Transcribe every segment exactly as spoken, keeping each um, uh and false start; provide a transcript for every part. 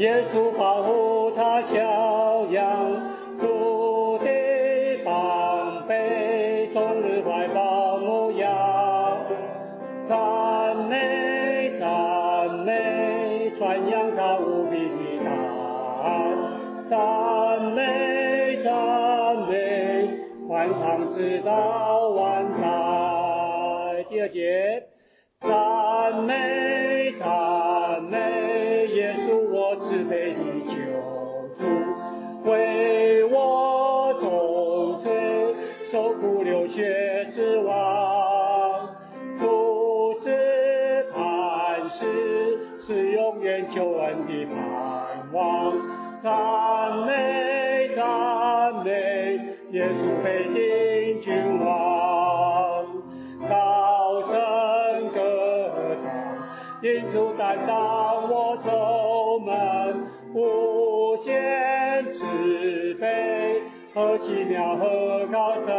耶稣保护他小羊，主的膀臂，终日怀抱牧羊。赞美赞美，传扬他无比的大爱。赞美赞美，欢唱直到万代。第二节，赞美赞美，耶稣我慈悲的救主，为我重罪，受苦流血死亡。主是磐石，是永远救恩的盼望。赞美赞美，耶稣被定君王。高声歌唱，因主担当我愁闷，无限慈悲，何奇妙何高深。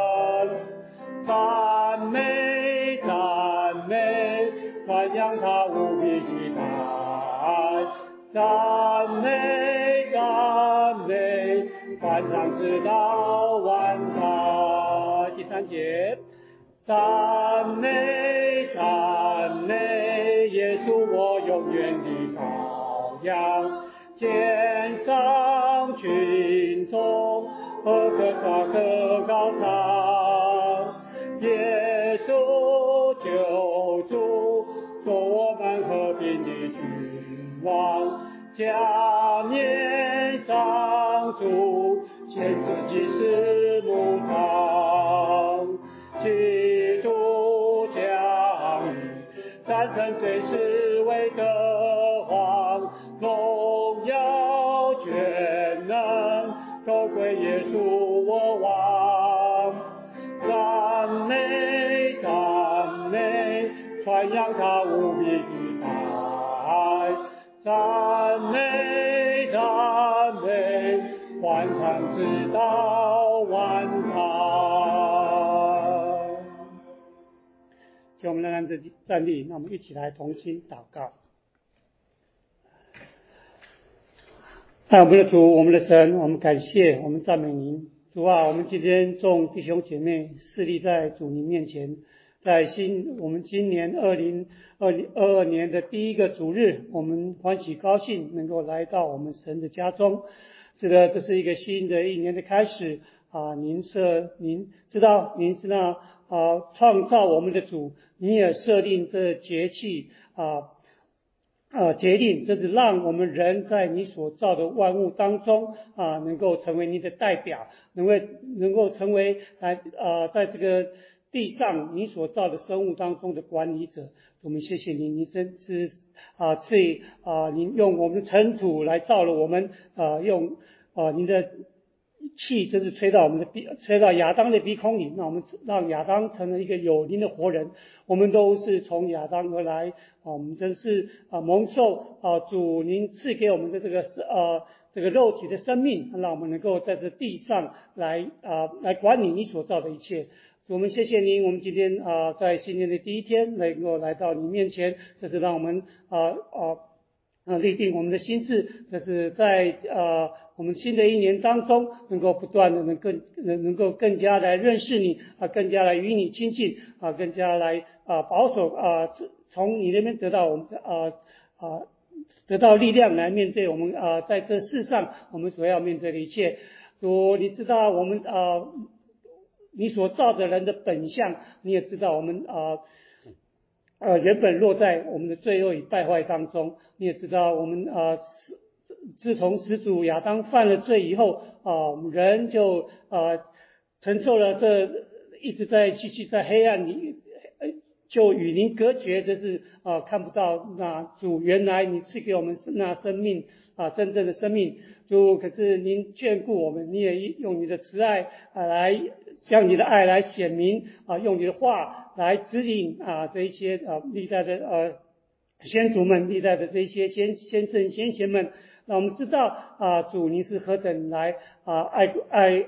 赞美赞美，传扬他无比的大爱。赞美赞美，欢唱直到万代。第三节，赞美赞美，耶稣我永远的羔羊。天上群众和着他歌高唱，耶稣救主，做我们和平的君王。加冕上主，显自己是牧场。基督降临，战胜罪是为得王，荣耀全能都归耶稣我王。赞美赞美，传扬他无比的大爱。赞美赞美，欢唱直到万代。请我们仍然站立，那我们一起来同心祷告。爱我们的主，我们的神，我们感谢，我们赞美您。主啊，我们今天众弟兄姐妹侍立在主您面前，在新我们今年二零二二年的第一个主日，我们欢喜高兴能够来到我们神的家中。是的，这是一个新的一年的开始啊！您设，您知道您是那啊创造我们的主，您也设定这节气啊。啊，决定这是让我们人在你所造的万物当中啊，能够成为你的代表，能够能够成为来啊，在这个地上你所造的生物当中的管理者。我们谢谢您，您真是啊，赐啊，您用我们的尘土来造了我们啊，用啊您的气真是吹到我们的鼻，吹到亚当的鼻孔里，那我们让亚当成了一个有灵的活人。我们都是从亚当而来啊，我们真是啊蒙受啊主您赐给我们的这个呃这个肉体的生命，让我们能够在这地上来啊来管理你所造的一切。我们谢谢您，我们今天啊在新年的第一天能够来到你面前，这是让我们啊啊。啊，立定我们的心志，这是在呃我们新的一年当中，能够不断的能更能能够更加来认识你啊，更加来与你亲近啊，更加来啊保守啊，从你那边得到我们啊啊得到力量来面对我们啊在这世上我们所要面对的一切。主，你知道我们啊你所造的人的本相，你也知道我们啊。呃，原本落在我们的罪恶与败坏当中，你也知道我们啊、呃，自从始祖亚当犯了罪以后啊、呃，人就啊、呃、承受了这一直在继续在黑暗里，就与您隔绝，这是啊、呃、看不到那主原来你赐给我们那生命啊、呃、真正的生命。主，可是您眷顾我们，你也用你的慈爱啊来将你的爱来显明啊，用你的话来指引啊这一些啊历代的呃先祖们，历代的这些先先圣先贤们，让我们知道啊主您是何等来啊爱爱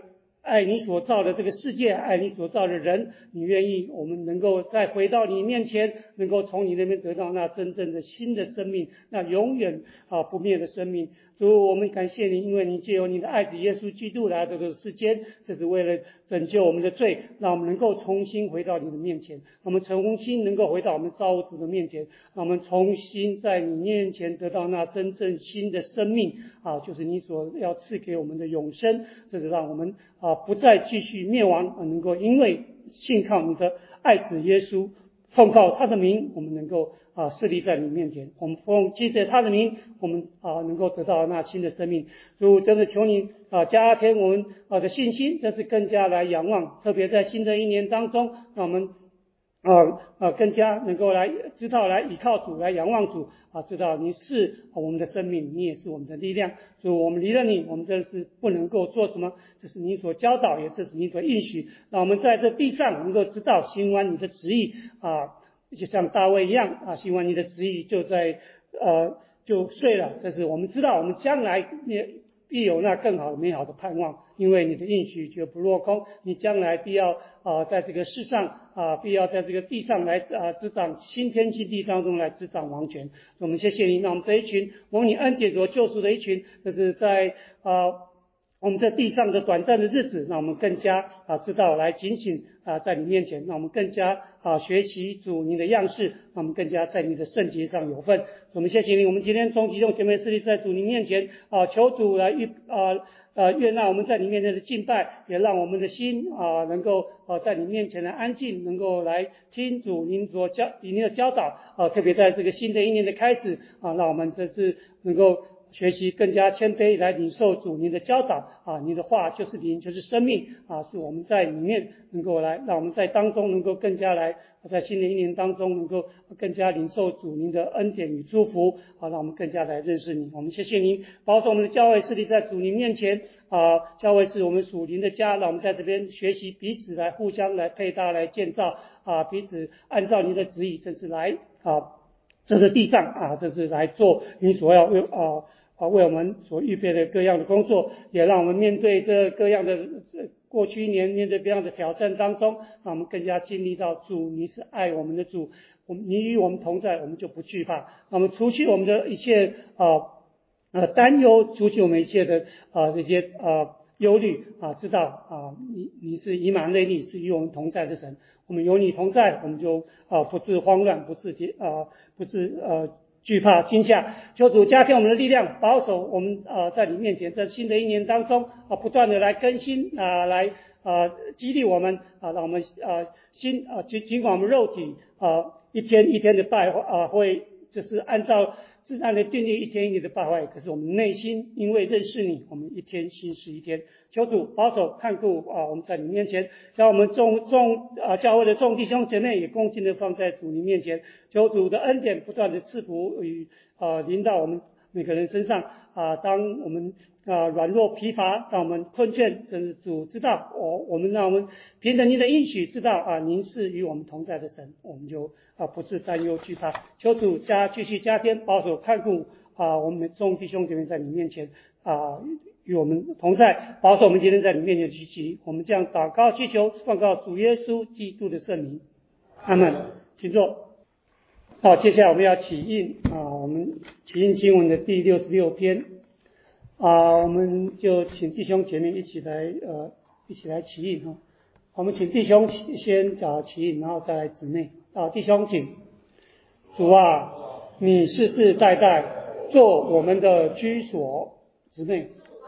爱你所造的这个世界，爱你所造的人，你愿意我们能够再回到你面前，能够从你那边得到那真正的新的生命，那永远啊不灭的生命。主，我们感谢你，因为你借由你的爱子耶稣基督来到这个世间，这是为了拯救我们的罪，让我们能够重新回到你的面前，我们重新能够回到我们造物主的面前，让我们重新在你面前得到那真正新的生命啊，就是你所要赐给我们的永生。这是让我们啊不再继续灭亡，啊能够因为信靠你的爱子耶稣，奉靠他的名，我们能够啊设立在你面前，我们奉记着他的名，我们啊能够得到那新的生命。主，真的求你啊加添我们啊的信心，这是更加来仰望，特别在新的一年当中，让我们啊啊更加能够来知道来依靠主，来仰望主啊，知道你是我们的生命，你也是我们的力量。主，我们离了你，我们真是不能够做什么，这是你所教导，也这是你所应许，让我们在这地上能够知道行完你的旨意啊，就像大卫一样啊，行完你的旨意就在呃就睡了。这是我们知道，我们将来也必有那更好美好的盼望，因为你的应许绝不落空，你将来必要啊在这个世上啊必要在这个地上来啊执掌新天新地当中来执掌王权。我们谢谢你，让我们这一群蒙你恩典所救赎的一群，这是在啊我们在地上的短暂的日子，让我们更加啊知道来警醒啊在你面前，让我们更加啊学习主你的样式，让我们更加在你的圣洁上有份。我们谢谢你，我们今天众弟兄姐妹势力在主你面前啊求主来预啊呃悦纳我们在你面前的敬拜，也让我们的心啊能够啊在你面前来安静，能够来听主您所教您的教导啊，特别在这个新的一年的开始啊，让我们这次能够学习更加谦卑来领受主您的教导啊，您的话就是灵，就是生命啊，是我们在里面能够来，让我们在当中能够更加来，在新的一年当中能够更加领受主您的恩典与祝福啊，让我们更加来认识你。我们谢谢您，保守我们的教会势力在主您面前啊，教会是我们属灵的家，让我们在这边学习彼此来互相来配搭来建造啊，彼此按照您的旨意，甚至来啊，这是地上啊，这是来做你所要啊。啊，为我们所预备的各样的工作，也让我们面对这各样的过去一年面对各样的挑战当中，让我们更加经历到主，你是爱我们的主，我们你与我们同在，我们就不惧怕。那么除去我们的一切啊呃担忧，除去我们一切的啊这些啊忧虑啊，知道啊你你是以马内利，是与我们同在的神，我们有你同在，我们就啊不致慌乱，不致啊不致呃。惧怕惊吓，求主加添我们的力量，保守我们啊、呃、在你面前，在新的一年当中啊不断的来更新啊来啊激励我们啊，让我们啊心啊尽尽管我们肉体啊一天一天的败坏啊会就是按照自然的定律一天一天的败坏，可是我们内心因为认识你，我们一天新是一天。求主保守看顾啊，我们在你面前，将我们众众啊教会的众弟兄姐妹也恭敬的放在主你面前，求主的恩典不断的赐福与啊临到我们每个人身上啊，当我们啊软弱疲乏，当我们困倦，真是主知道我我们让我们凭着您的应许知道啊，您是与我们同在的神，我们就啊不致担忧惧怕。求主加继续加添保守看顾啊，我们众弟兄姐妹在你面前啊。与我们同在，保守我们今天在你面前聚集，我们将祷告祈求奉告主耶稣基督的圣名，阿门。请坐。好，接下来我们要起印啊，我们起印经文的第六十六篇啊，我们就请弟兄姐妹一起来呃一起来起印哈。我们请弟兄先找起印，然后再来姊妹啊，弟兄请。主啊，你世世代代做我们的居所，姊妹。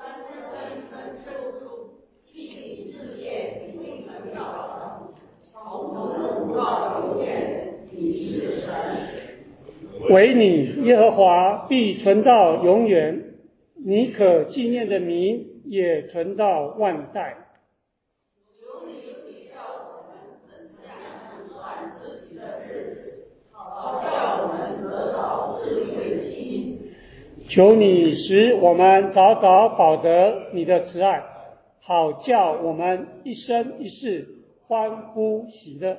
唯你耶和华必存到永远，你可纪念的名也存到万代。求你指教我们怎样算自己的日子，好叫我们得到智慧的心。求你使我们早早饱得你的慈爱，好叫我们一生一世欢呼喜乐。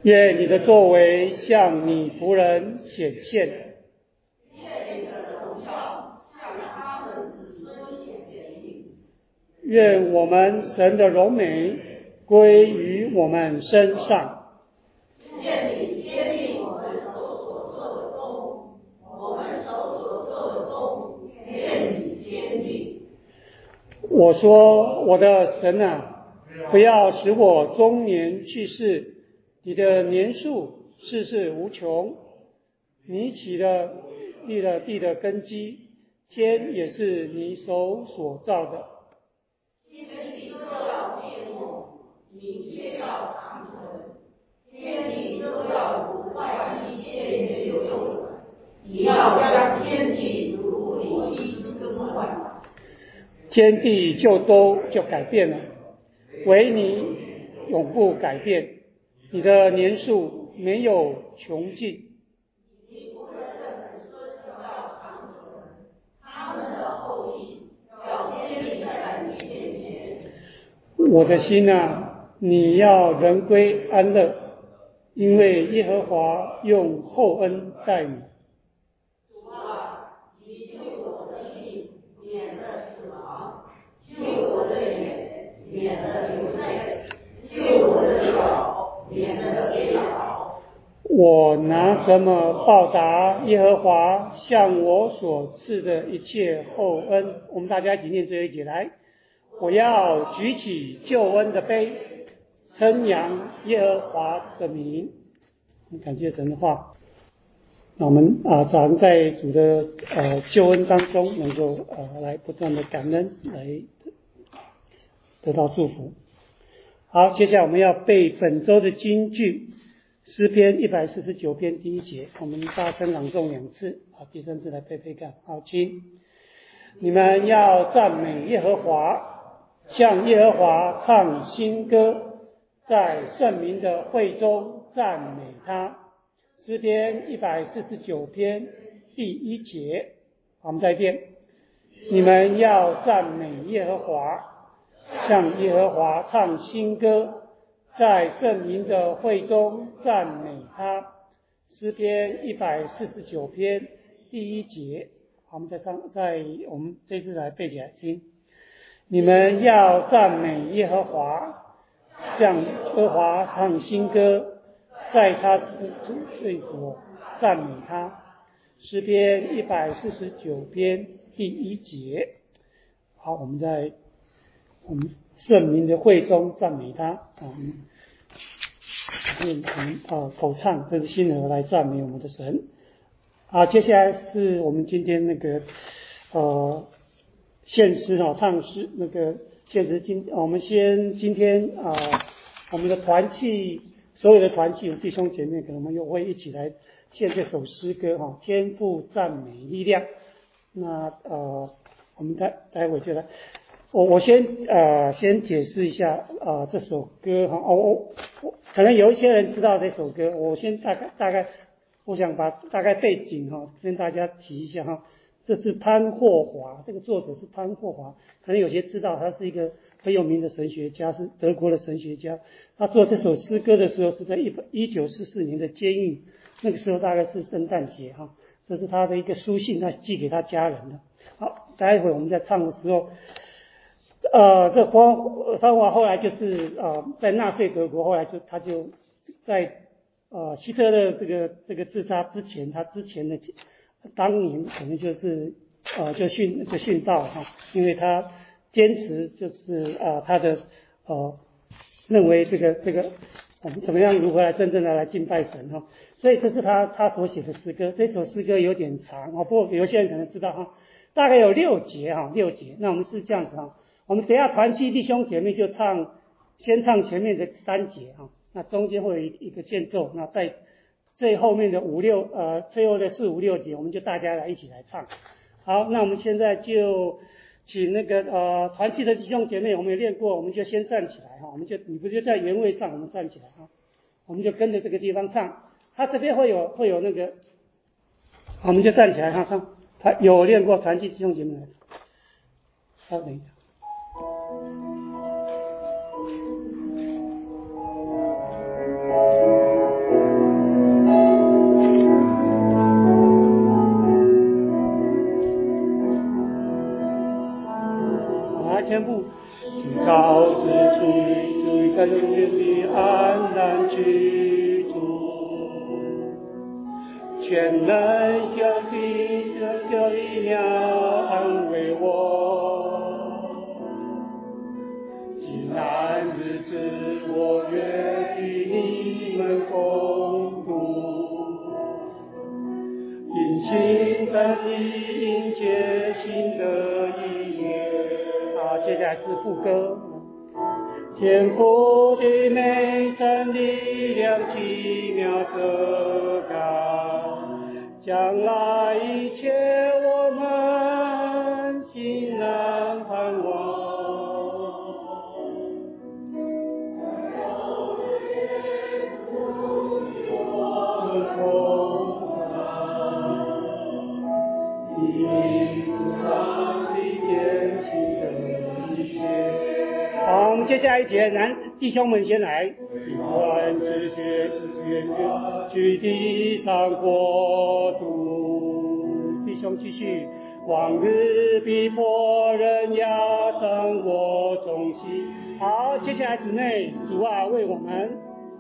愿你的作为向你仆人显现， 愿你的荣耀向他们子孙显明。 愿我们神的荣美归于我们身上。 愿你坚定我们手所做的工，我们手所做的工，愿你坚定。 我说，我的神啊，不要使我中年去世，你的年数世世无穷。你起了立了地的根基，天也是你手所造的。 天地都要灭没，你却要长存；天地都要如坏衣渐渐旧了，你要将天地如里衣更换。 天地就都就改变了，唯你永不改变。你的年数没有穷尽。 你仆人的子孙要长存，他们的后裔要坚立在你面前。 我的心啊，你要人归安乐，因为耶和华用厚恩待你。 主啊，你救我的命，免了死亡；救我的眼，免了流泪；救我的脚，免了跌倒。 我拿什么报答耶和华向我所赐的一切厚恩？我们大家一起念这一节来。我要举起救恩的杯，称扬耶和华的名。感谢神的话。那我们啊，常在主的呃救恩当中，能够呃来不断的感恩，来得到祝福。好，接下来我们要背本周的金句，诗篇一百四十九篇第一节，我们大声朗诵两次，好，第三次来背背看。好，请你们要赞美耶和华，向耶和华唱新歌，在圣民的会中赞美他。诗篇一百四十九篇第一节，我们再念：你们要赞美耶和华，向耶和华唱新歌，在圣民的会中赞美他。诗篇一百四十九篇第一节，我们再唱，在我们这次来背起来听。你们要赞美耶和华，向耶和华唱新歌，在他的罪所赞美他。诗篇一百四十九篇第一节。好，我们在我们圣民的会中赞美他啊，我们啊口唱，这是心和来赞美我们的神。好，接下来是我们今天那个呃献诗啊，唱诗那个献诗今我们先今天啊、呃、我们的团契。所有的团契弟兄姐妹，可能我们又会一起来献这首诗歌哈，天父赞美力量。那呃，我们待待会就来，我我先呃先解释一下呃这首歌哈，哦我我可能有一些人知道这首歌，我先大概大概，我想把大概背景哈跟大家提一下哈。这是潘霍华，这个作者是潘霍华，可能有些知道，他是一个很有名的神学家，是德国的神学家。他做这首诗歌的时候是在一九四四年的监狱，那个时候大概是圣诞节哈，这是他的一个书信，他寄给他家人的。好，待会我们在唱的时候，呃，这潘潘霍华后来就是呃在纳粹德国，后来就他就在呃希特勒这个这个自杀之前，他之前的。当年可能就是呃就殉就殉道哈，因为他坚持就是呃他的呃认为这个这个我们怎么样如何来真正的来敬拜神哈，所以这是他他所写的诗歌。这首诗歌有点长啊，不过有些人可能知道哈，大概有六节哈六节。那我们是这样子哈，我们等一下团契弟兄姐妹就唱先唱前面的三节哈，那中间会有一一个间奏，那再。最后面的五六呃，最后的四五六节，我们就大家来一起来唱。好，那我们现在就请那个呃团契的弟兄姐妹，我们也练过，我们就先站起来哈，我们就你不就在原位上，我们站起来哈，我们就跟着这个地方唱。他这边会有会有那个，我们就站起来哈唱。他有练过团契弟兄姐妹，稍等一下。 来天父，至高之处，主在永远里安然居住。全能相信这叫力量安慰我，极难日子我愿与你们共度，因信真理迎接新的一年。好，接下来是副歌。天父的美善力量奇妙遮盖，将来一切我们心难盼望。好，我们接下来一节，男弟兄们先来。万之觉愿居地上国度，弟兄继续。往日逼迫人压伤我中心。好，接下来姊妹，主啊为我们。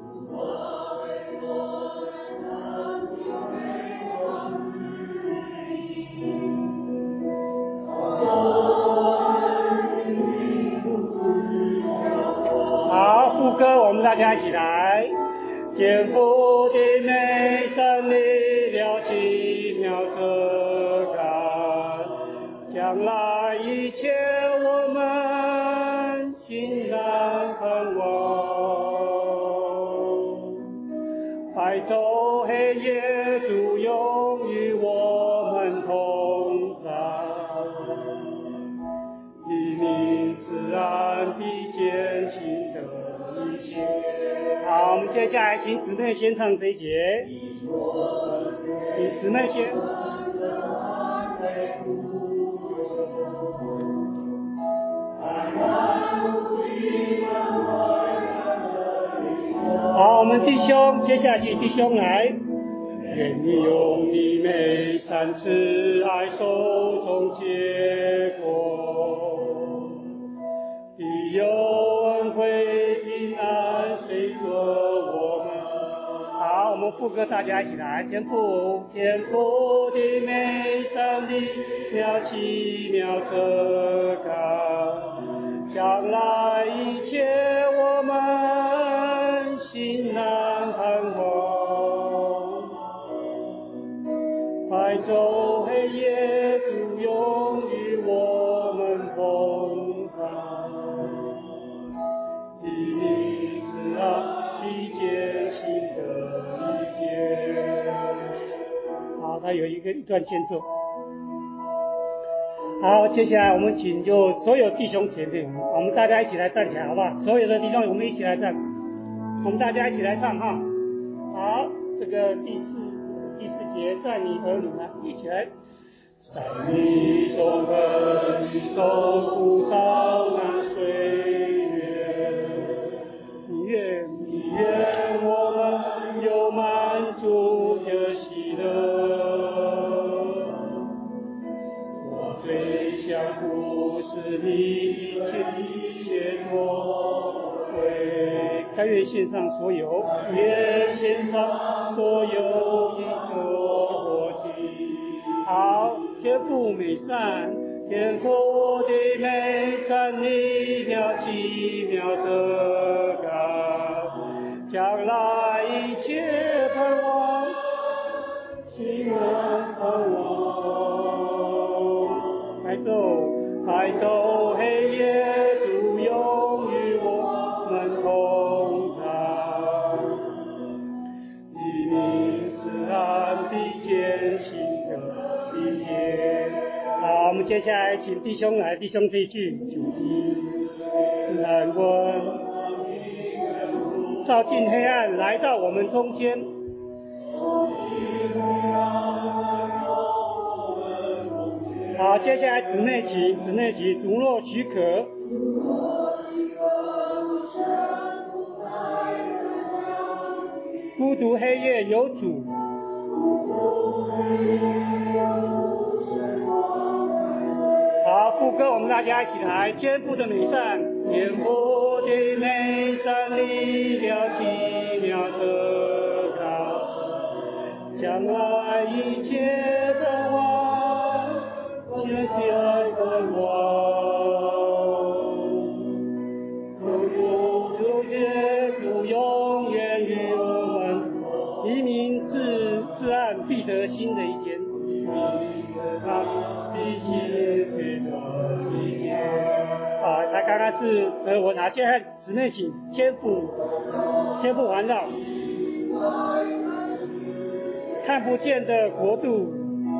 好，副歌我们大家一起来。天父的美善力量奇妙遮盖，将来一切我们心难盼望。白昼黑夜主永与我们同在，以你自然必践行的一切。好，我们接下来请姊妹先唱这一节。姊妹先。好，我们弟兄，接下去弟兄来。愿你用你美善慈爱手中结果，必有恩惠平安随着我们。好，我们副歌大家一起来。天父，天父的美善力量奇妙遮盖，将来一切我们心难盼望。白昼黑夜主永与我们同在，以你慈爱必践行的一天。好，他有一个一段间奏。好，接下来我们请就所有弟兄姐妹，我们大家一起来站起来，好不好？所有的弟兄，我们一起来站，我们大家一起来唱哈。好，这个第四第四节，在你和你们一起来。在你中和你受苦遭难岁月，你愿你愿我们有满足的喜乐。我最想不是你的一切作为，甘愿献上所有，愿献上所有一个活祭。好，天父美善，天父的美善力量奇妙遮盖，将来一切盼望，心难盼望。白昼白昼黑夜主永与我们同在，以你慈爱必践行的一天。好，我们接下来请弟兄来，弟兄这一句，主的难问照进黑暗，来到我们中间。好，接下来姊妹起，姊妹起，主若许可。孤独黑夜有主。 好，副歌我们大家一起来，天父的美善，天父的美善，力量奇妙的高，将来一切的王，千起来的王，主主耶稣永远与我们，黎明至至暗必得新的一天。啊，他刚刚是呃，我拿现在姊妹请天父，天父环绕，看不见的国度。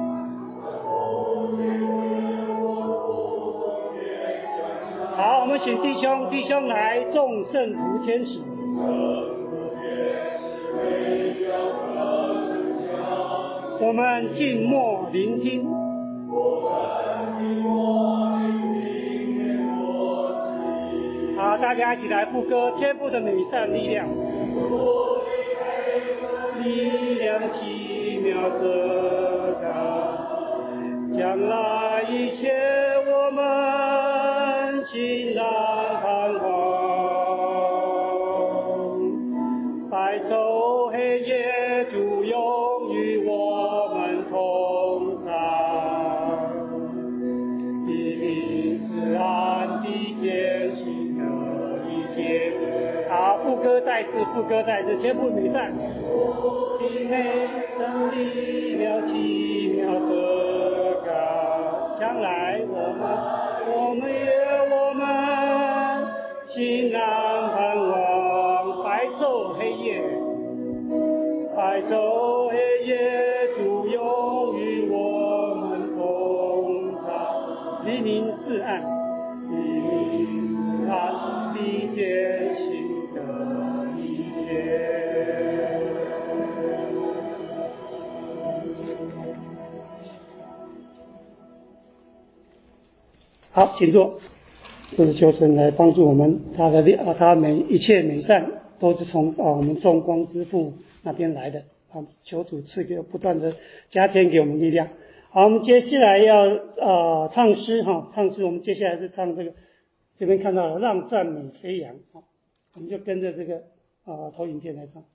好，我们请弟兄弟兄来，众圣徒天使。我们静默聆听。好，大家一起来副歌，天父的美善力量，力量奇妙的高，将来一切我们欣然盼望，白昼黑夜主永与我们同在，黎明至暗的天星。好，副歌再次，副歌再次，天父美善，的美善力量奇妙的高，将来我们，我们也我们欣然盼望，白昼黑夜，白昼黑夜主永与我们同在，黎明至暗，黎明至暗的天星。好，请坐。就是求神来帮助我们，他的啊，他每一切美善都是从啊我们众光之父那边来的啊，求主赐给不断的加添给我们力量。好，我们接下来要啊唱诗哈，唱诗我们接下来是唱这个，这边看到了让赞美飞扬啊，我们就跟着这个啊投影片来唱。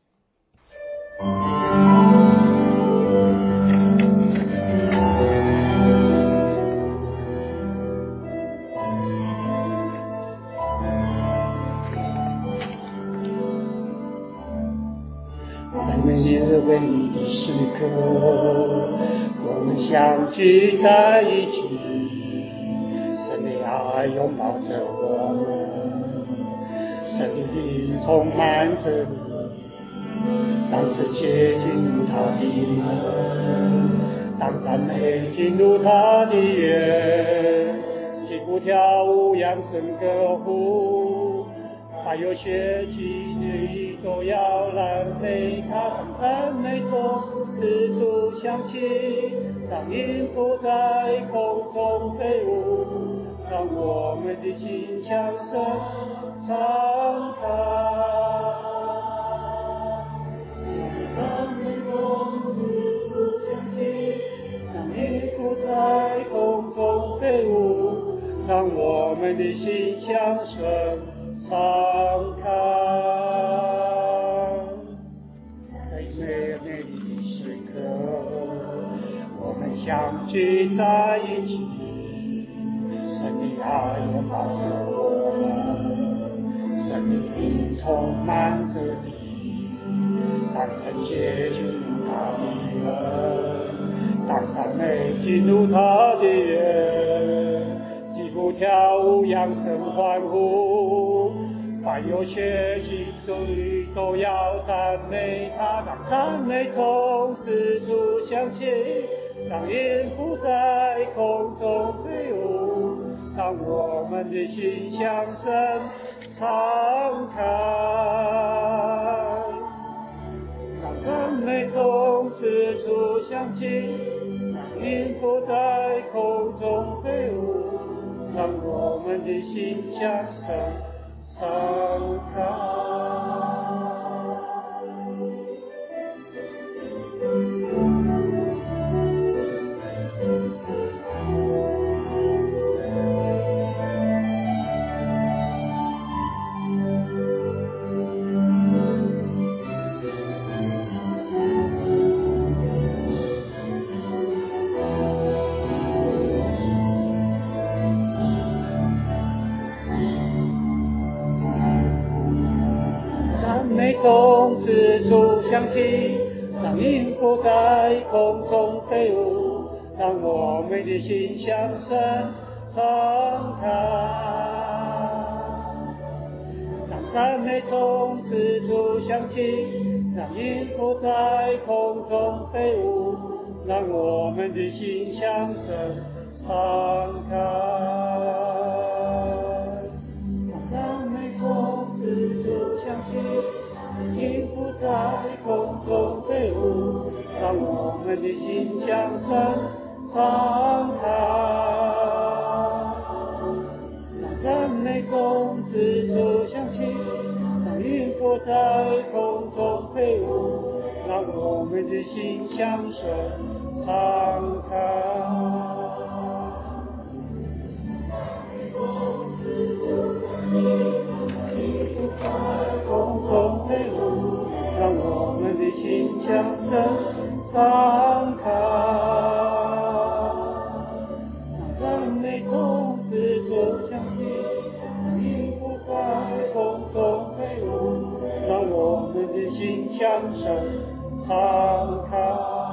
每年的为你的时刻，我们相聚在一起，神的爱拥抱着我们，神的灵充满着你，当世界进入他的门，当赞美进入他的园，击鼓跳舞扬声歌呼，还有血气的都要来美他，当赞美中四处响起，当音符在空中飞舞，让我们的心向神敞开。当赞美中四处响起，当音符在空中飞舞，让我们的心向神敞开。在美美丽的时刻，我们相聚在一起，神的爱拥抱着我们，神的灵充满着你，当圣洁进入他的门，当赞美进入他的园，击鼓跳舞扬声欢呼，凡有血气属于都要赞美他，当赞美从四处响起，当音符在空中飞舞，让我们的心向神敞开。当赞美从四处响起，当音符在空中飞舞，让我们的心向神敞开。 中四处响起，让音符在空中飞舞，让我们的心向神敞开。让赞美从四处响起，让音符在空中飞舞，让我们的心向神敞开。让赞美从四处响起，让音符在空中飞舞，让我们的心向神敞开。让赞美从四处响起，让音符在空中飞舞，让我们的心向神敞开。从四处响起，让音符在空中飞舞，让我们的心向神敞开。让赞美从四处响起，让音符在空中飞舞，让我们的心向神敞开。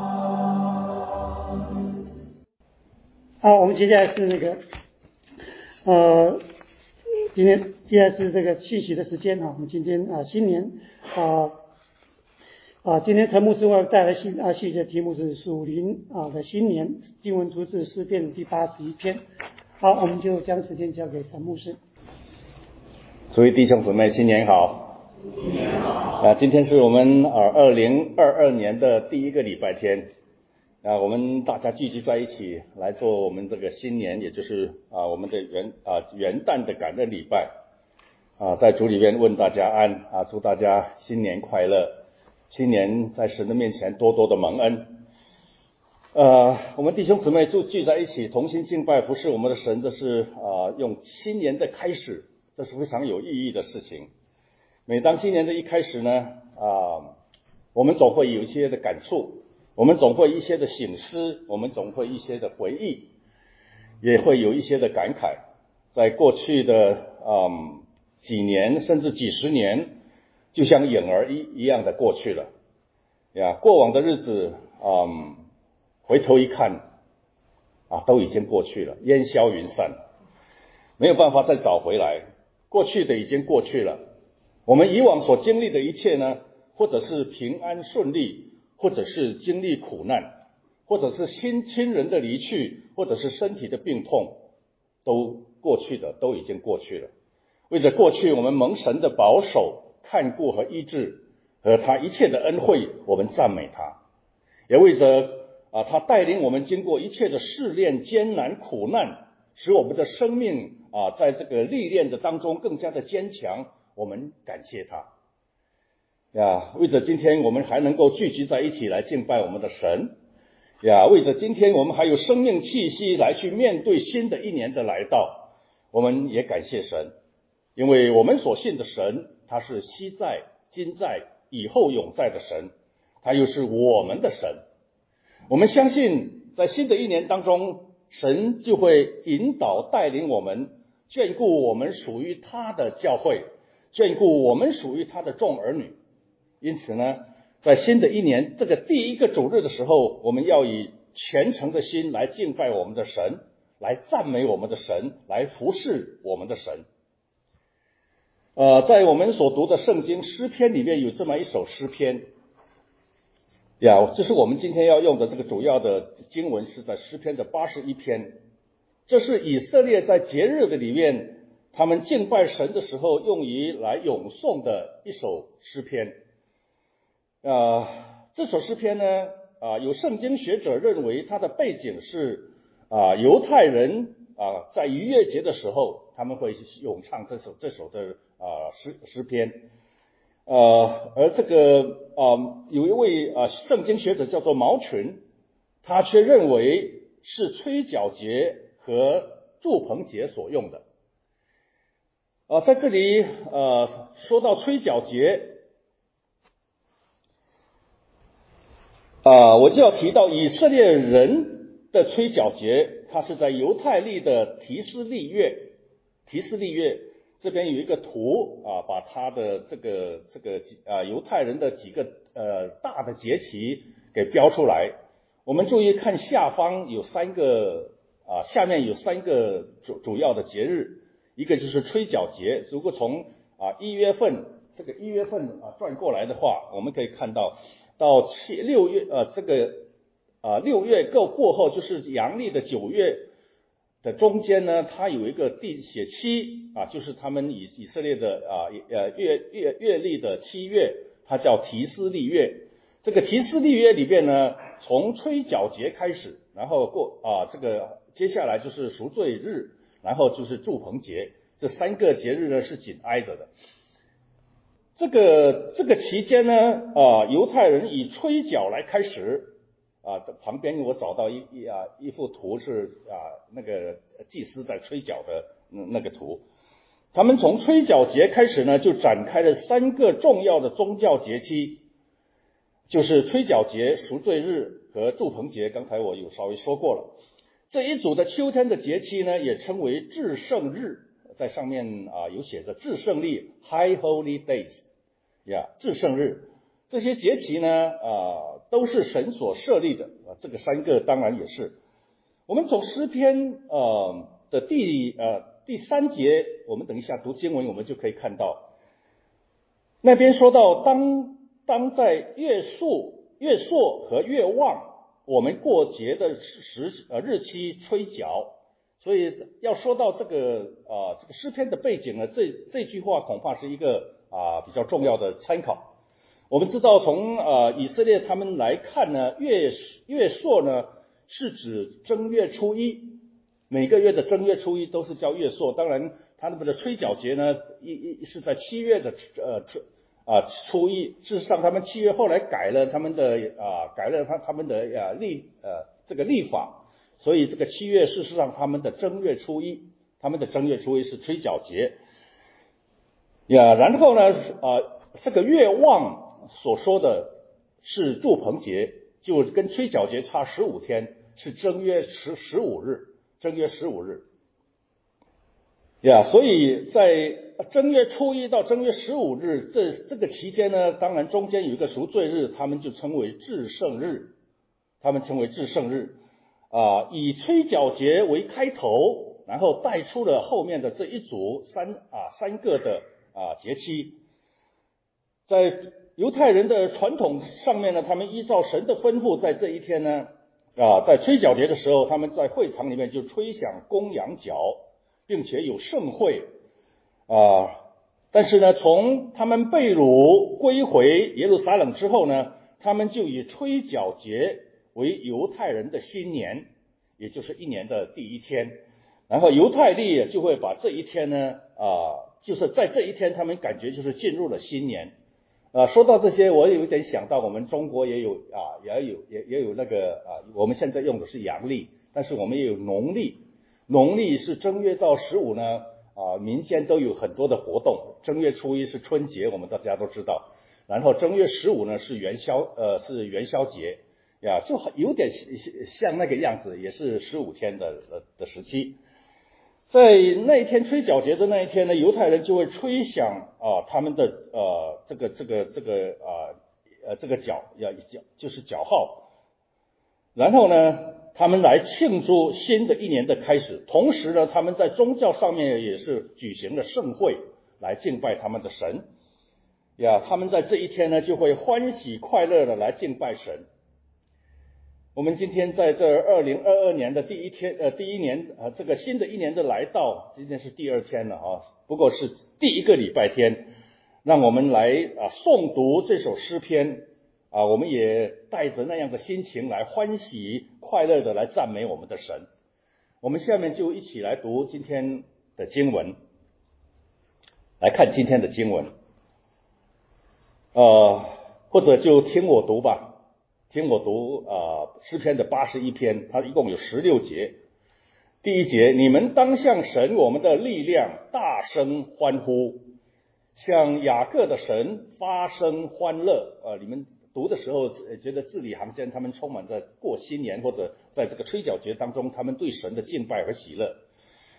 好，我们接下来是那个呃，今天接下来是这个信息的时间啊。我们今天啊新年啊啊，今天陈牧师为我带来信啊信息的题目是属灵啊的新年，经文出自诗篇第八十一篇。好，我们就将时间交给陈牧师。 诸位弟兄姊妹，新年好！新年好！啊，今天是我们呃二零二二年的第一个礼拜天，啊，我们大家聚集在一起来做我们这个新年，也就是啊我们的元啊元旦的感恩礼拜，啊，在主里面问大家安啊，祝大家新年快乐，新年在神的面前多多的蒙恩。呃，我们弟兄姊妹就聚在一起，同心敬拜服侍我们的神，这是啊用新年的开始，这是非常有意义的事情。每当新年的一开始呢，啊，我们总会有一些的感触，我们总会一些的省思，我们总会一些的回忆，也会有一些的感慨。在过去的嗯几年甚至几十年，就像影儿一一样的过去了呀。过往的日子，嗯，回头一看，啊，都已经过去了，烟消云散，没有办法再找回来。过去的已经过去了，我们以往所经历的一切呢，或者是平安顺利，或者是经历苦难，或者是亲亲人的离去，或者是身体的病痛，都过去的都已经过去了。为着过去我们蒙神的保守、看顾和医治，和他一切的恩惠，我们赞美他；也为着啊，他带领我们经过一切的试炼、艰难、苦难，使我们的生命啊，在这个历练的当中更加的坚强，我们感谢他呀。为着今天我们还能够聚集在一起来敬拜我们的神呀，为着今天我们还有生命气息来去面对新的一年的来到，我们也感谢神。因为我们所信的神，他是昔在、今在、以后永在的神，他又是我们的神。我们相信在新的一年当中，神就会引导带领我们，眷顾我们属于他的教会，眷顾我们属于他的众儿女。因此呢，在新的一年这个第一个主日的时候，我们要以虔诚的心来敬拜我们的神，来赞美我们的神，来服侍我们的神。呃，在我们所读的圣经诗篇里面有这么一首诗篇呀，这是我们今天要用的这个主要的经文，是在诗篇的八十一篇。这是以色列在节日的里面，他们敬拜神的时候用于来咏颂的一首诗篇。呃，这首诗篇呢，啊、呃，有圣经学者认为它的背景是啊、呃，犹太人啊、呃、在逾越节的时候，他们会咏唱这首这首的啊、呃、诗诗篇。呃，而这个啊、呃，有一位啊、呃、圣经学者叫做毛群，他却认为是吹角节和祝棚节所用的。啊、呃，在这里呃说到吹角节。啊，我就要提到以色列人的吹角节，它是在犹太历的提斯利月。提斯利月这边有一个图啊，把他的这个这个啊犹太人的几个呃大的节期给标出来。我们注意看下方有三个啊，下面有三个主主要的节日，一个就是吹角节。如果从啊一月份这个一月份啊转过来的话，我们可以看到到七六月呃这个啊六月过过后，就是阳历的九月的中间呢，它有一个地写七啊，就是他们以以色列的啊呃月月月历的七月，它叫提斯历月。这个提斯历月里边呢，从吹角节开始，然后过啊这个接下来就是赎罪日，然后就是住棚节，这三个节日呢是紧挨着的。这个这个期间呢，啊犹太人以吹角来开始。啊，这旁边我找到一一啊一幅图是啊那个祭司在吹角的那个图。他们从吹角节开始呢，就展开了三个重要的宗教节期，就是吹角节、赎罪日和住棚节。刚才我有稍微说过了。这一组的秋天的节期呢，也称为至圣日，在上面啊有写着至圣历 High Holy Days， 呀，至圣日。这些节期呢，啊，都是神所设立的啊。这个三个当然也是。我们从诗篇呃的第呃第三节，我们等一下读经文，我们就可以看到，那边说到当当在月朔、月朔和月望，我们过节的时呃日期吹角。所以要说到这个啊、呃、这个诗篇的背景呢，这这句话恐怕是一个啊、呃、比较重要的参考。我们知道从呃以色列他们来看呢，月月朔呢是指正月初一，每个月的正月初一都是叫月朔。当然，他们的吹角节呢，一一是在七月的呃啊初一。事实上，他们七月后来改了他们的啊改了他他们的啊历呃这个历法，所以这个七月事实上他们的正月初一，他们的正月初一是吹角节呀。然后呢啊这个月望所说的是住棚节，就跟吹角节差十五天，是正月十十五日，正月十五日，呀，所以在正月初一到正月十五日这这个期间呢，当然中间有一个赎罪日，他们就称为至圣日，他们称为至圣日，啊，以吹角节为开头，然后带出了后面的这一组三啊三个的啊节期。在犹太人的传统上面呢，他们依照神的吩咐，在这一天呢，啊，在吹角节的时候，他们在会堂里面就吹响公羊角，并且有盛会啊。但是呢，从他们被掳归回耶路撒冷之后呢，他们就以吹角节为犹太人的新年，也就是一年的第一天。然后犹太历就会把这一天呢，啊，就是在这一天，他们感觉就是进入了新年。啊，说到这些，我有一点想到，我们中国也有啊，也有也也有那个啊，我们现在用的是阳历，但是我们也有农历。农历是正月到十五呢，啊，民间都有很多的活动。正月初一是春节，我们大家都知道。然后正月十五呢是元宵，呃，是元宵节呀，就有点像那个样子，也是十五天的的的时期。在那一天吹角节的那一天呢，犹太人就会吹响啊他们的呃这个这个这个啊呃这个角要角就是角号，然后呢他们来庆祝新的一年的开始。同时呢，他们在宗教上面也是举行了盛会来敬拜他们的神呀。他们在这一天呢就会欢喜快乐的来敬拜神。我们今天在这二零二二年的第一天，呃，第一年，呃，这个新的一年的来到，今天是第二天了啊，不过是第一个礼拜天，让我们来啊诵读这首诗篇啊，我们也带着那样的心情来欢喜快乐的来赞美我们的神。我们下面就一起来读今天的经文，来看今天的经文，呃，或者就听我读吧。听我读啊、呃，诗篇的八十一篇，它一共有十六节。第一节，你们当向神我们的力量大声欢呼，向雅各的神发声欢乐。呃，你们读的时候觉得字里行间他们充满着过新年或者在这个吹角节当中他们对神的敬拜和喜乐。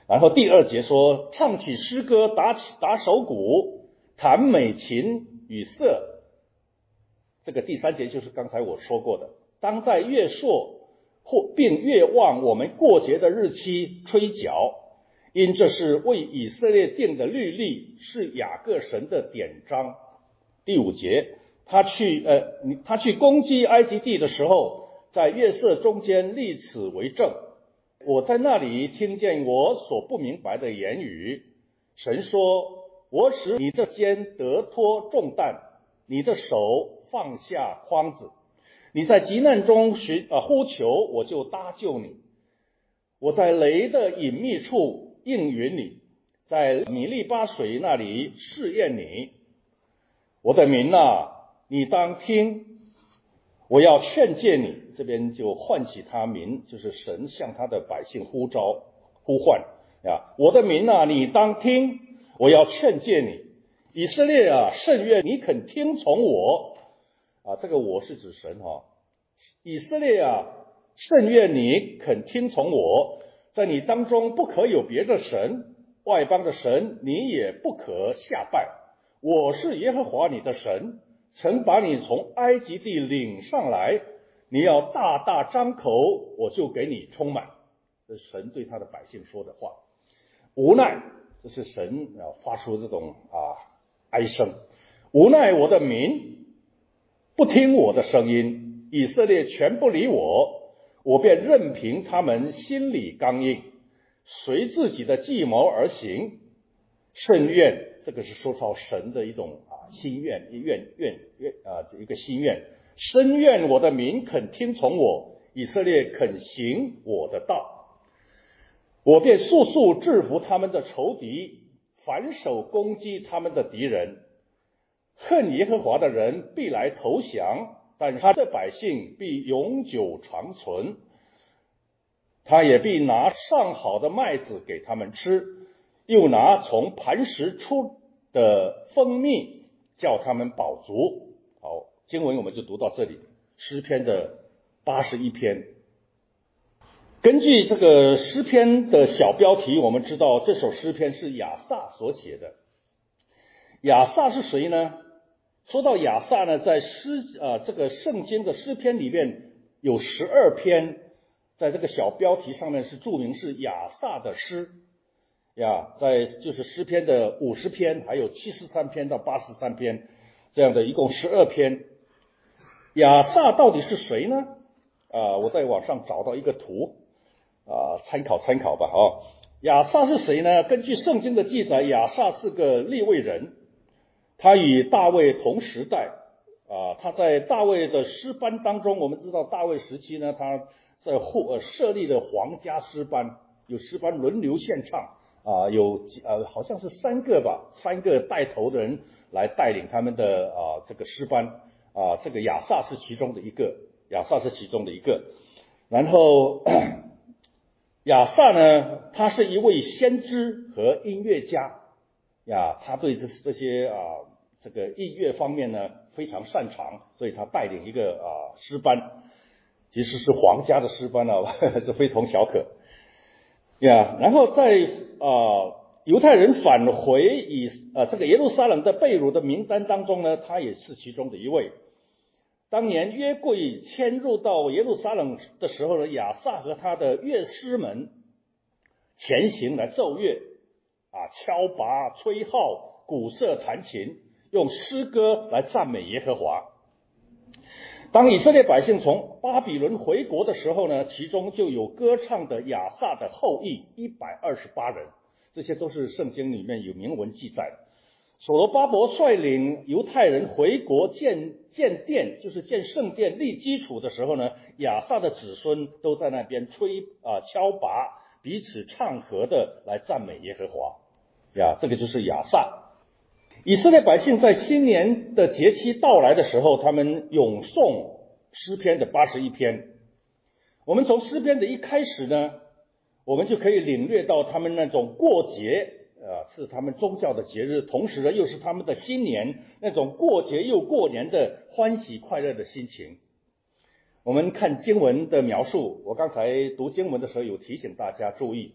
然后第二节说，唱起诗歌，打起打手鼓，弹美琴与瑟。这个第三节就是刚才我说过的，当在月朔或并月望我们过节的日期吹角，因这是为以色列定的律例，是雅各神的典章。第五节，他去呃他去攻击埃及地的时候，在月色中间立此为证。我在那里听见我所不明白的言语。神说，我使你的肩得脱重担，你的手放下筐子。你在急难中寻啊呼求，我就搭救你。我在雷的隐秘处应允你，在米利巴水那里试验你。我的民啊，你当听，我要劝诫你。这边就唤起他民，就是神向他的百姓呼召呼唤啊！我的民啊，你当听，我要劝诫你。以色列啊，甚愿你肯听从我啊！这个我是指神哈、哦。以色列啊，甚愿你肯听从我，在你当中不可有别的神，外邦的神你也不可下拜。我是耶和华你的神，曾把你从埃及地领上来，你要大大张口，我就给你充满。这是神对他的百姓说的话。无奈，这是神啊发出这种啊哀声。无奈我的民不听我的声音，以色列全不理我，我便任凭他们心里刚硬，随自己的计谋而行。甚愿，这个是说到神的一种啊心愿，愿愿愿啊一个心愿。深愿我的民肯听从我，以色列肯行我的道，我便速速制服他们的仇敌，反手攻击他们的敌人。恨耶和华的人必来投降，但他的百姓必永久长存。他也必拿上好的麦子给他们吃，又拿从磐石出的蜂蜜叫他们饱足。好，经文我们就读到这里，诗篇的八十一篇。根据这个诗篇的小标题，我们知道这首诗篇是亚萨所写的。亚萨是谁呢？说到亚萨呢，在诗啊这个圣经的诗篇里面有十二篇，在这个小标题上面是注明是亚萨的诗呀，在就是诗篇的五十篇，还有七十三篇到八十三篇，这样的一共十二篇。亚萨到底是谁呢？啊，我在网上找到一个图啊，参考参考吧啊。亚萨是谁呢？根据圣经的记载，亚萨是个利未人，他与大卫同时代啊，他在大卫的诗班当中，我们知道大卫时期呢，他在后设立了皇家诗班，有诗班轮流献唱啊，有呃好像是三个吧，三个带头的人来带领他们的啊这个诗班啊，这个亚萨是其中的一个，亚萨是其中的一个。然后亚萨呢，他是一位先知和音乐家呀，他对这这些啊这个音乐方面呢非常擅长，所以他带领一个啊诗班，其实是皇家的诗班啊，这非同小可呀。然后在啊犹太人返回以啊这个耶路撒冷的被掳的名单当中呢，他也是其中的一位。当年约柜迁入到耶路撒冷的时候呢，亚萨和他的乐师们前行来奏乐啊，敲拔、吹号、鼓瑟、弹琴，用诗歌来赞美耶和华。当以色列百姓从巴比伦回国的时候呢，其中就有歌唱的亚萨的后裔一百二十八人，这些都是圣经里面有明文记载。所罗巴伯率领犹太人回国建建殿，就是建圣殿立基础的时候呢，亚萨的子孙都在那边吹啊敲拔，彼此唱和的来赞美耶和华呀，这个就是亚萨。以色列百姓在新年的节期到来的时候，他们咏诵诗篇的八十一篇。我们从诗篇的一开始呢，我们就可以领略到他们那种过节啊，是他们宗教的节日，同时呢又是他们的新年，那种过节又过年的欢喜快乐的心情。我们看经文的描述，我刚才读经文的时候有提醒大家注意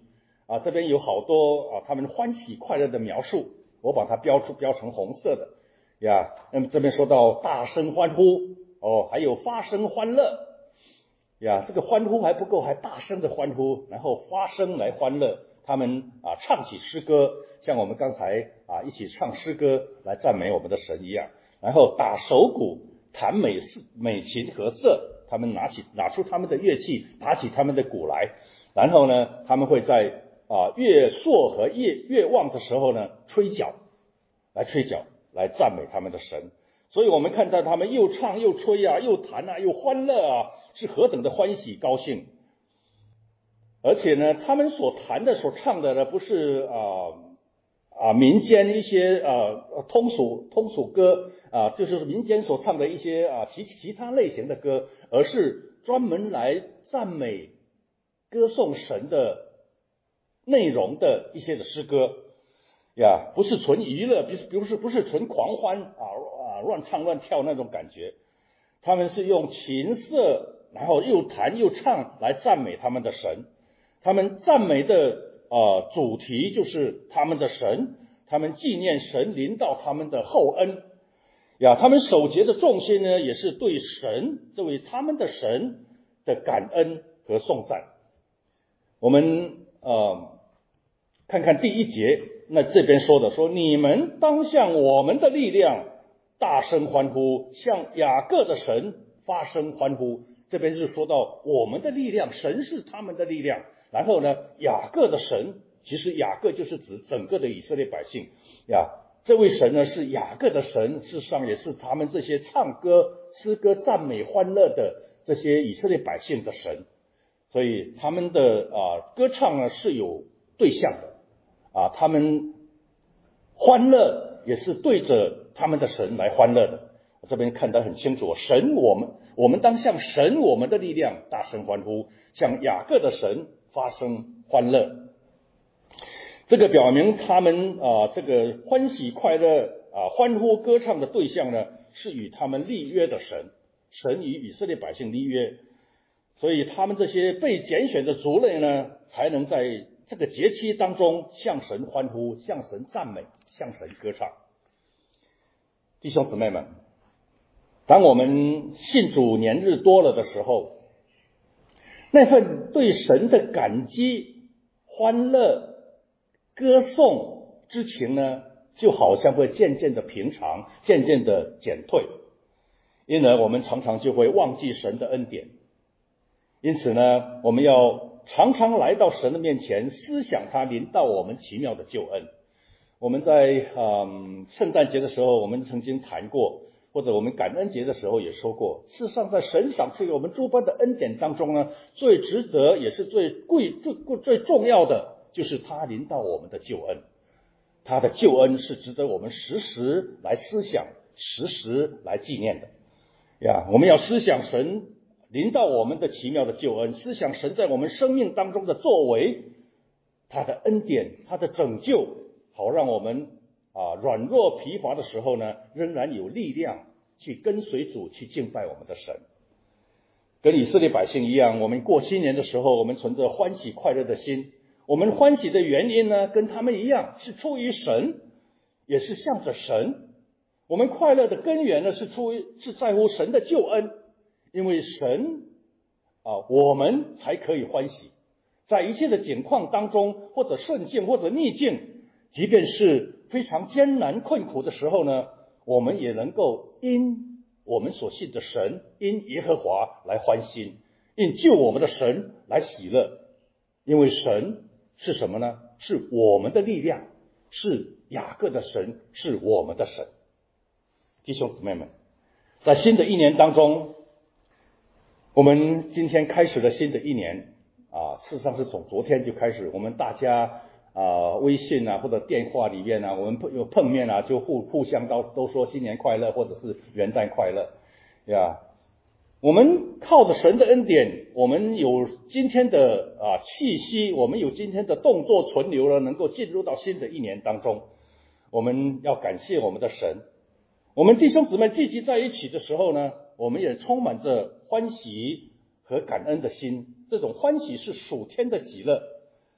啊，这边有好多啊他们欢喜快乐的描述，我把它标出标成红色的呀。那么这边说到大声欢呼哦，还有发声欢乐呀，这个欢呼还不够，还大声的欢呼，然后发声来欢乐。他们啊唱起诗歌，像我们刚才啊一起唱诗歌来赞美我们的神一样，然后打手鼓，弹美美琴和瑟，他们拿起拿出他们的乐器，打起他们的鼓来，然后呢，他们会在啊月朔和月月望的时候呢吹角，来吹角，来赞美他们的神。所以我们看到他们又唱又吹啊，又弹啊，又欢乐啊，是何等的欢喜高兴。而且呢，他们所弹的、所唱的呢，不是啊啊民间一些啊通俗通俗歌啊，就是民间所唱的一些啊其其他类型的歌，而是专门来赞美、歌颂神的内容的一些的诗歌呀，不是纯娱乐，不是不是不是纯狂欢啊啊乱唱乱跳那种感觉，他们是用琴瑟，然后又弹又唱来赞美他们的神。他们赞美的呃主题就是他们的神，他们纪念神临到他们的厚恩呀，他们守节的重心呢，也是对神这位他们的神的感恩和颂赞。我们呃看看第一节，那这边说的说，你们当向我们的力量大声欢呼，向雅各的神发声欢呼。这边是说到我们的力量，神是他们的力量。然后呢，雅各的神，其实雅各就是指整个的以色列百姓呀。这位神呢是雅各的神，事实上也是他们这些唱歌、诗歌、赞美、欢乐的这些以色列百姓的神。所以他们的啊歌唱呢是有对象的啊，他们欢乐也是对着他们的神来欢乐的。我这边看得很清楚，神我们我们当向神我们的力量大声欢呼，向雅各的神发生欢乐。这个表明他们啊这个欢喜快乐啊欢呼歌唱的对象呢，是与他们立约的神，神与以色列百姓立约，所以他们这些被拣选的族类呢，才能在这个节期当中向神欢呼，向神赞美，向神歌唱。弟兄姊妹们，当我们信主年日多了的时候，那份对神的感激、欢乐、歌颂之情呢，就好像会渐渐的平常，渐渐的减退，因而我们常常就会忘记神的恩典。因此呢，我们要常常来到神的面前，思想他临到我们奇妙的救恩。我们在嗯圣诞节的时候，我们曾经谈过，或者我们感恩节的时候也说过，事实上在神赏赐给我们诸般的恩典当中呢，最值得也是最贵最最重要的，就是他临到我们的救恩。他的救恩是值得我们时时来思想，时时来纪念的呀。我们要思想神临到我们的奇妙的救恩，思想神在我们生命当中的作为，他的恩典，他的拯救，好让我们啊软弱疲乏的时候呢，仍然有力量去跟随主，去敬拜我们的神。跟以色列百姓一样，我们过新年的时候，我们存着欢喜快乐的心。我们欢喜的原因呢，跟他们一样，是出于神，也是向着神。我们快乐的根源呢，是出于是在乎神的救恩，因为神啊，我们才可以欢喜。在一切的境况当中，或者顺境或者逆境，即便是非常艰难困苦的时候呢，我们也能够因我们所信的神，因耶和华来欢心，因救我们的神来喜乐。因为神是什么呢？是我们的力量，是雅各的神，是我们的神。弟兄姊妹们，在新的一年当中，我们今天开始了新的一年啊，事实上是从昨天就开始，我们大家啊微信啊或者电话里面啊，我们有碰面啊，就互互相都都说新年快乐，或者是元旦快乐呀。我们靠着神的恩典，我们有今天的啊气息，我们有今天的动作存留了，能够进入到新的一年当中。我们要感谢我们的神。我们弟兄姊妹聚集在一起的时候呢，我们也充满着欢喜和感恩的心。这种欢喜是属天的喜乐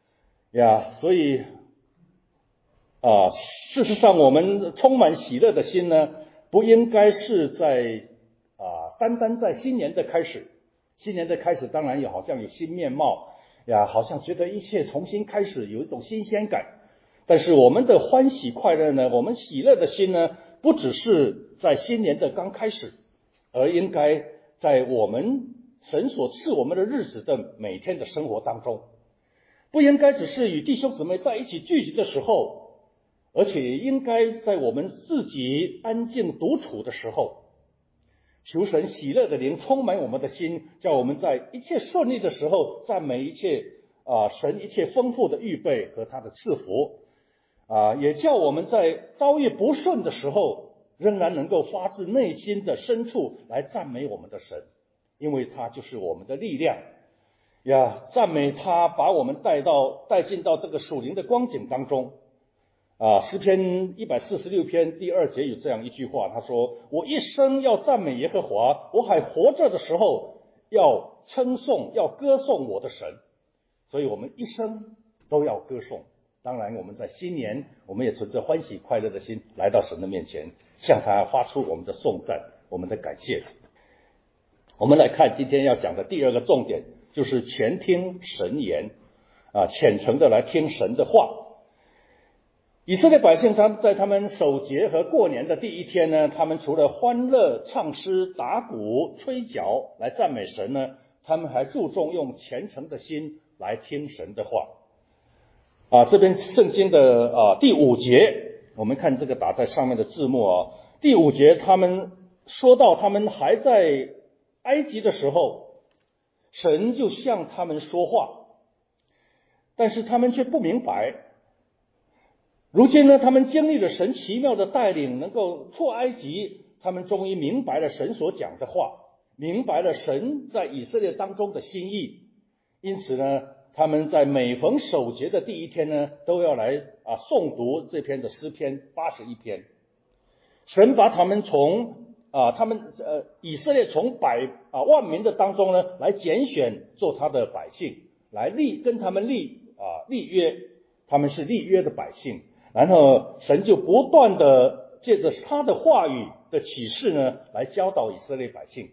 呀，所以啊，事实上我们充满喜乐的心呢，不应该是在啊单单在新年的开始，新年的开始当然有好像有新面貌呀，好像觉得一切重新开始，有一种新鲜感。但是我们的欢喜快乐呢，我们喜乐的心呢，不只是在新年的刚开始，而应该在我们神所赐我们的日子的每天的生活当中，不应该只是与弟兄姊妹在一起聚集的时候，而且应该在我们自己安静独处的时候，求神喜乐的灵充满我们的心，叫我们在一切顺利的时候赞美一切啊神一切丰富的预备和他的赐福啊，也叫我们在遭遇不顺的时候，仍然能够发自内心的深处来赞美我们的神，因为他就是我们的力量呀，赞美他把我们带到带进到这个属灵的光景当中啊。诗篇一百四十六篇第二节有这样一句话，他说：我一生要赞美耶和华，我还活着的时候要称颂要歌颂我的神。所以我们一生都要歌颂。当然我们在新年，我们也存着欢喜快乐的心来到神的面前，向他发出我们的颂赞，我们的感谢。我们来看今天要讲的第二个重点，就是全听神言啊，虔诚的来听神的话。以色列百姓他们在他们守节和过年的第一天呢，他们除了欢乐唱诗打鼓吹角来赞美神呢，他们还注重用虔诚的心来听神的话啊。这边圣经的啊第五节，我们看这个打在上面的字幕啊，第五节他们说到他们还在埃及的时候，神就向他们说话，但是他们却不明白。如今呢，他们经历了神奇妙的带领，能够出埃及，他们终于明白了神所讲的话，明白了神在以色列当中的心意。因此呢，他们在每逢守节的第一天呢，都要来啊诵读这篇的诗篇八十一篇。神把他们从啊他们呃以色列从百啊万民的当中呢，来拣选做他的百姓，来立跟他们立啊立约，他们是立约的百姓。然后神就不断的借着他的话语的启示呢，来教导以色列百姓。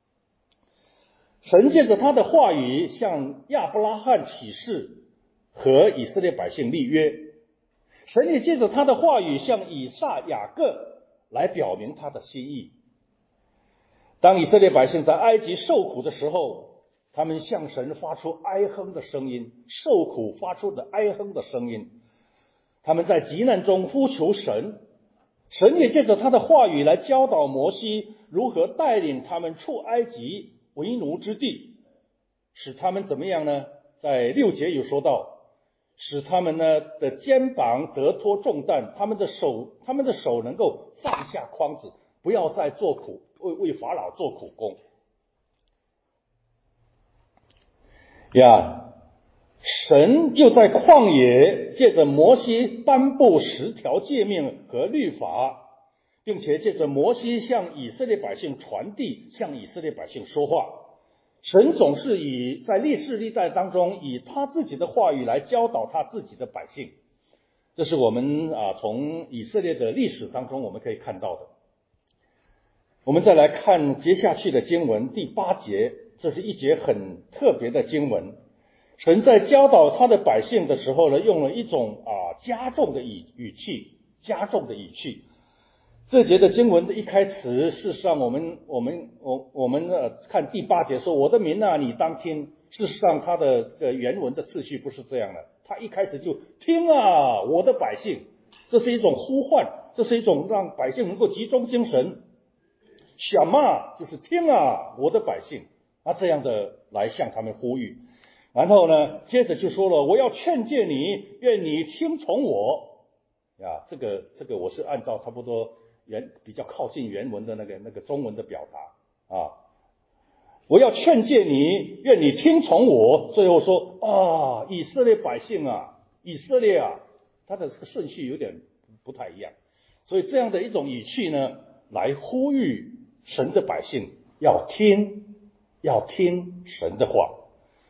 神借着他的话语向亚伯拉罕启示和以色列百姓立约，神也借着他的话语向以撒雅各来表明他的心意。当以色列百姓在埃及受苦的时候，他们向神发出哀哼的声音，受苦发出的哀哼的声音，他们在急难中呼求神，神也借着他的话语来教导摩西如何带领他们出埃及为奴之地，使他们怎么样呢？在六节有说到，使他们呢的肩膀得脱重担，他们的手他们的手能够放下筐子，不要再做苦为为法老做苦工呀。神又在旷野借着摩西颁布十条诫命和律法，并且借着摩西向以色列百姓传递，向以色列百姓说话。神总是以在历世历代当中以他自己的话语来教导他自己的百姓，这是我们啊从以色列的历史当中我们可以看到的。我们再来看接下去的经文第八节，这是一节很特别的经文。神在教导他的百姓的时候呢，用了一种啊加重的语语气，加重的语气。这节的经文的一开始，事实上我们我们我我们呃看第八节说，我的民啊，你当听。事实上它的呃原文的次序不是这样的，他一开始就听啊，我的百姓，这是一种呼唤，这是一种让百姓能够集中精神。想嘛，就是听啊，我的百姓啊，这样的来向他们呼吁。然后呢，接着就说了，我要劝诫你，愿你听从我呀。这个这个我是按照差不多原比较靠近原文的那个那个中文的表达啊。我要劝诫你，愿你听从我。最后说啊，以色列百姓啊，以色列啊，它的顺序有点不太一样，所以这样的一种语气呢，来呼吁神的百姓要听，要听神的话。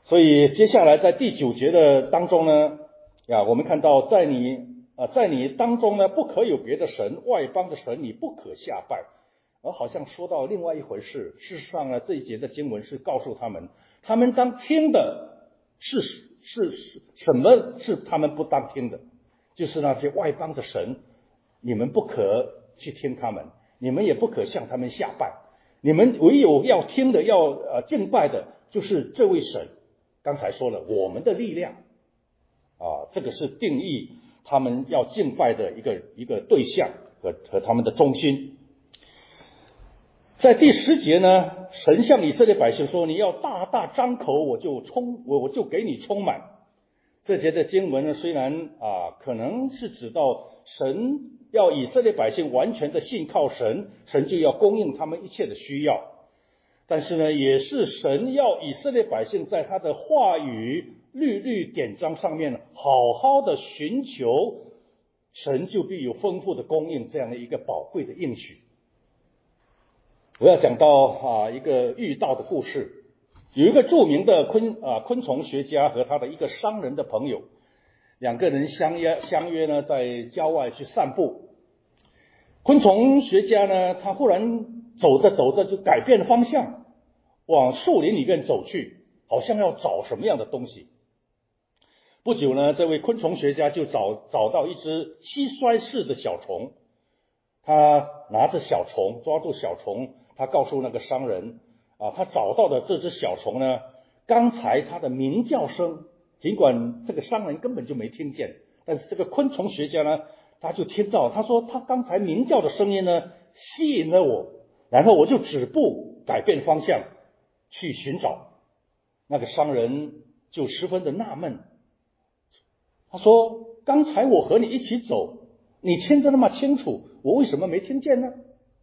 所以接下来在第九节的当中呢，呀，我们看到在你啊，在你当中呢，不可有别的神，外邦的神你不可下拜。而好像说到另外一回事，事实上呢，这一节的经文是告诉他们，他们当听的是是是什么是他们不当听的，就是那些外邦的神，你们不可去听他们，你们也不可向他们下拜，你们唯有要听的要呃敬拜的就是这位神。刚才说了，我们的力量啊，这个是定义他们要敬拜的一个一个对象和和他们的中心。在第十节呢，神向以色列百姓说，你要大大张口，我就充我我就给你充满。这节的经文呢，虽然啊可能是指到神要以色列百姓完全的信靠神，神就要供应他们一切的需要，但是呢，也是神要以色列百姓在他的话语律律典章上面好好的寻求，神就必有丰富的供应这样的一个宝贵的应许。我要讲到啊一个遇到的故事，有一个著名的昆啊昆虫学家和他的一个商人的朋友，两个人相约相约呢在郊外去散步。昆虫学家呢，他忽然走着走着就改变了方向，往树林里面走去，好像要找什么样的东西。不久呢，这位昆虫学家就找找到一只蟋蟀似的小虫，他拿着小虫，抓住小虫，他告诉那个商人啊，他找到的这只小虫呢，刚才它的鸣叫声，尽管这个商人根本就没听见，但是这个昆虫学家呢，他就听到，他说他刚才鸣叫的声音呢，吸引了我，然后我就止步，改变方向去寻找。那个商人就十分的纳闷，他说刚才我和你一起走，你听得那么清楚，我为什么没听见呢？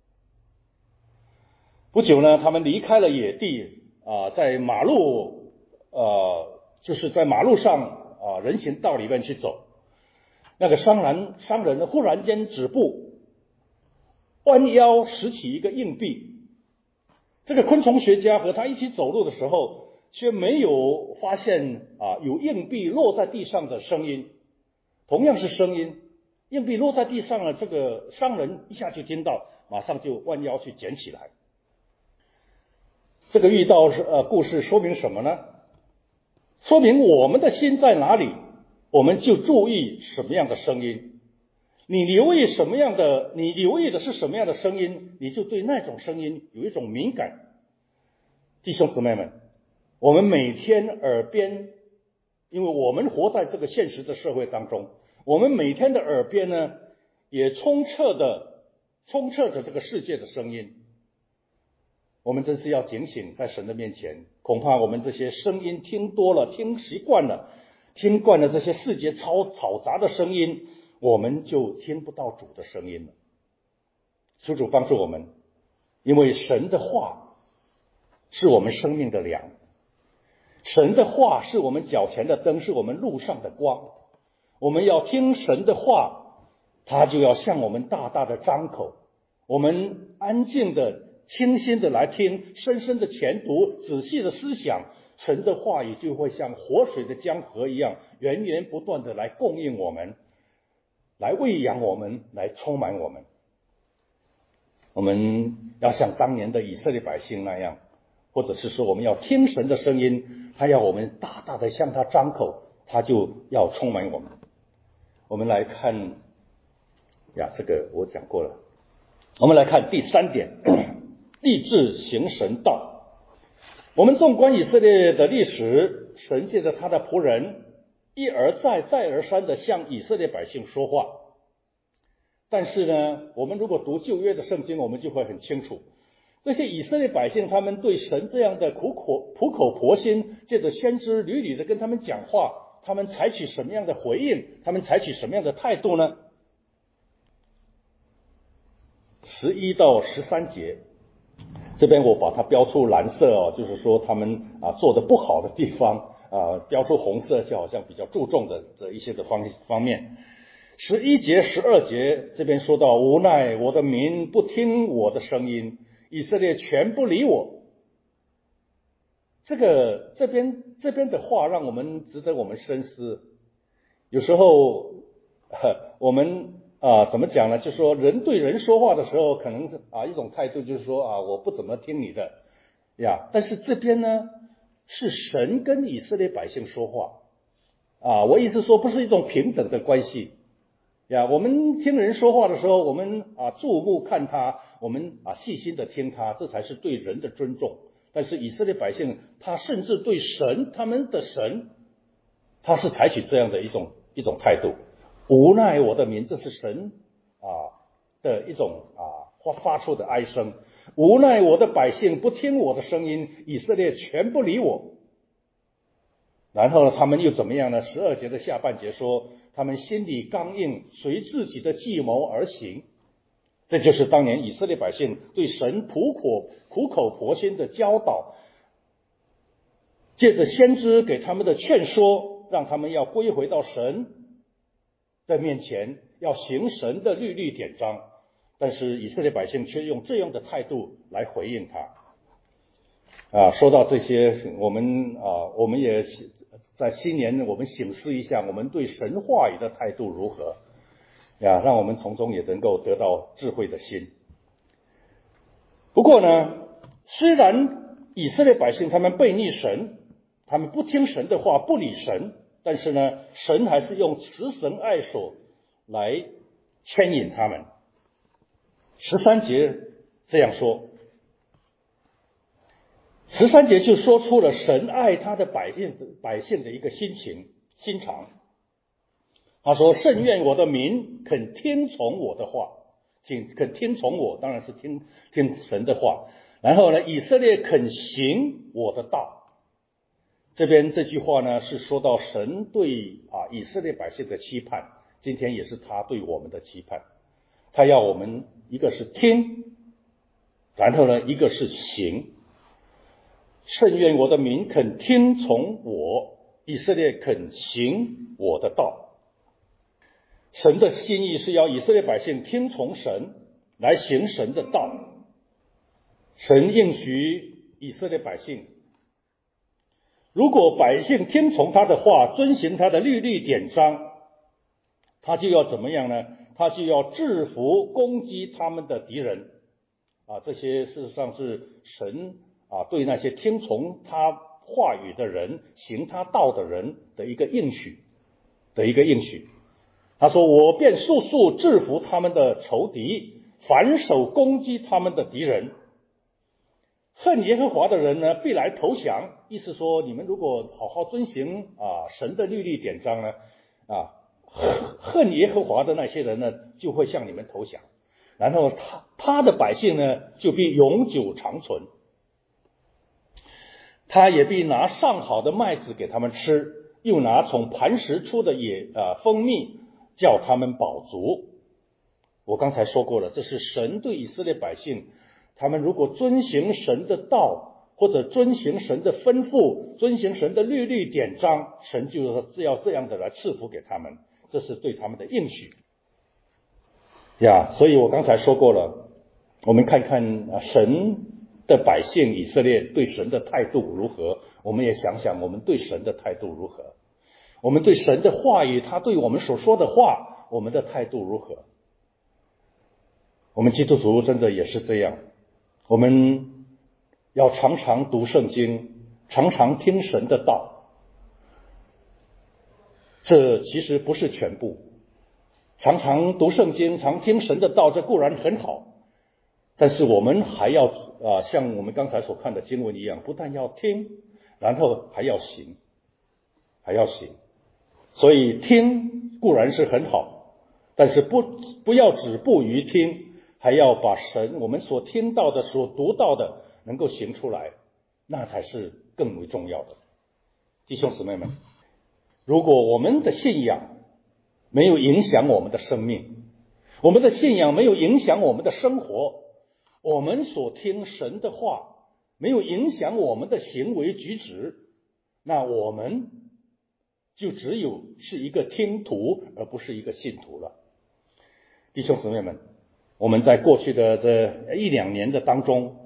不久呢，他们离开了野地啊，在马路呃，就是在马路上啊人行道里面去走。那个商人商人呢，忽然间止步，弯腰拾起一个硬币。这个昆虫学家和他一起走路的时候，却没有发现啊有硬币落在地上的声音。同样是声音，硬币落在地上了，这个商人一下就听到，马上就弯腰去捡起来。这个遇到呃故事说明什么呢？说明我们的心在哪里，我们就注意什么样的声音。你留意什么样的，你留意的是什么样的声音，你就对那种声音有一种敏感。弟兄姊妹们，我们每天耳边，因为我们活在这个现实的社会当中，我们每天的耳边呢，也充斥的充斥着这个世界的声音。我们真是要警醒，在神的面前，恐怕我们这些声音听多了，听习惯了，听惯了这些世界嘈嘈杂的声音，我们就听不到主的声音了。求主帮助我们，因为神的话是我们生命的粮，神的话是我们脚前的灯，是我们路上的光。我们要听神的话，他就要向我们大大的张口，我们安静的清新的来听，深深的潜读，仔细的思想，神的话语就会像活水的江河一样，源源不断的来供应我们，来喂养我们，来充满我们。我们要像当年的以色列百姓那样，或者是说我们要听神的声音，他要我们大大的向他张口，他就要充满我们。我们来看呀，这个我讲过了。我们来看第三点，立志行神道。我们纵观以色列的历史，神借着他的仆人一而再再而三的向以色列百姓说话。但是呢，我们如果读旧约的圣经，我们就会很清楚，这些以色列百姓他们对神这样的苦口苦口婆心，借着先知屡屡的跟他们讲话，他们采取什么样的回应，他们采取什么样的态度呢？十一到十三节，这边我把它标出蓝色哦，就是说他们啊做的不好的地方啊，标出红色就好像比较注重的的一些的方方面。十一节、十二节这边说到，无奈我的民不听我的声音，以色列全不理我。 这个这边这边的话让我们值得我们深思。有时候我们啊怎么讲呢？就是说人对人说话的时候，可能是啊一种态度就是说啊我不怎么听你的呀。但是这边呢是神跟以色列百姓说话啊，我意思说不是一种平等的关系呀。我们听人说话的时候，我们啊注目看他，我们啊细心的听他，这才是对人的尊重。但是以色列百姓，他甚至对神，他们的神，他是采取这样的一种一种态度。无奈我的民，这是神啊的一种啊发发出的哀声。无奈我的百姓不听我的声音，以色列全不理我。然后呢，他们又怎么样呢？十二节的下半节说，他们心里刚硬，随自己的计谋而行。这就是当年以色列百姓对神苦口苦口婆心的教导，借着先知给他们的劝说，让他们要归回到神的面前，要行神的律例典章。但是以色列百姓却用这样的态度来回应他。啊，说到这些，我们啊，我们也在新年我们省思一下，我们对神话语的态度如何呀？让我们从中也能够得到智慧的心。不过呢，虽然以色列百姓他们背逆神，他们不听神的话，不理神，但是呢，神还是用慈神爱手来牵引他们。十三节这样说，十三节就说出了神爱他的百姓的百姓的一个心情心肠。他说：“甚愿我的民肯听从我的话，听肯听从我，当然是听听神的话。然后呢，以色列肯行我的道。”这边这句话呢，是说到神对啊以色列百姓的期盼，今天也是他对我们的期盼。他要我们一个是听，然后呢，一个是行。甚愿我的民肯听从我，以色列肯行我的道。神的心意是要以色列百姓听从神，来行神的道。神应许以色列百姓，如果百姓听从他的话，遵行他的律例典章，他就要怎么样呢？他就要制服攻击他们的敌人啊！这些事实上是神啊对那些听从他话语的人、行他道的人的一个应许的一个应许。他说：“我便速速制服他们的仇敌，反手攻击他们的敌人。恨耶和华的人呢，必来投降。”意思说，你们如果好好遵行啊神的律例典章呢，啊恨耶和华的那些人呢，就会向你们投降。然后他他的百姓呢，就必永久长存。他也必拿上好的麦子给他们吃，又拿从磐石出的野啊蜂蜜，叫他们饱足。我刚才说过了，这是神对以色列百姓，他们如果遵行神的道，或者遵行神的吩咐，遵行神的律例典章，神就是要这样的来赐福给他们，这是对他们的应许呀。所以我刚才说过了，我们看看啊神的百姓以色列对神的态度如何，我们也想想我们对神的态度如何，我们对神的话语，他对我们所说的话，我们的态度如何。我们基督徒真的也是这样，我们要常常读圣经，常常听神的道。这其实不是全部，常常读圣经，常听神的道，这固然很好，但是我们还要啊，像我们刚才所看的经文一样，不但要听，然后还要行，还要行。所以听固然是很好，但是不不要止步于听，还要把神我们所听到的、所读到的能够行出来，那才是更为重要的。弟兄姊妹们，如果我们的信仰没有影响我们的生命，我们的信仰没有影响我们的生活，我们所听神的话没有影响我们的行为举止，那我们就只有是一个听徒，而不是一个信徒了。弟兄姊妹们，我们在过去的这一两年的当中，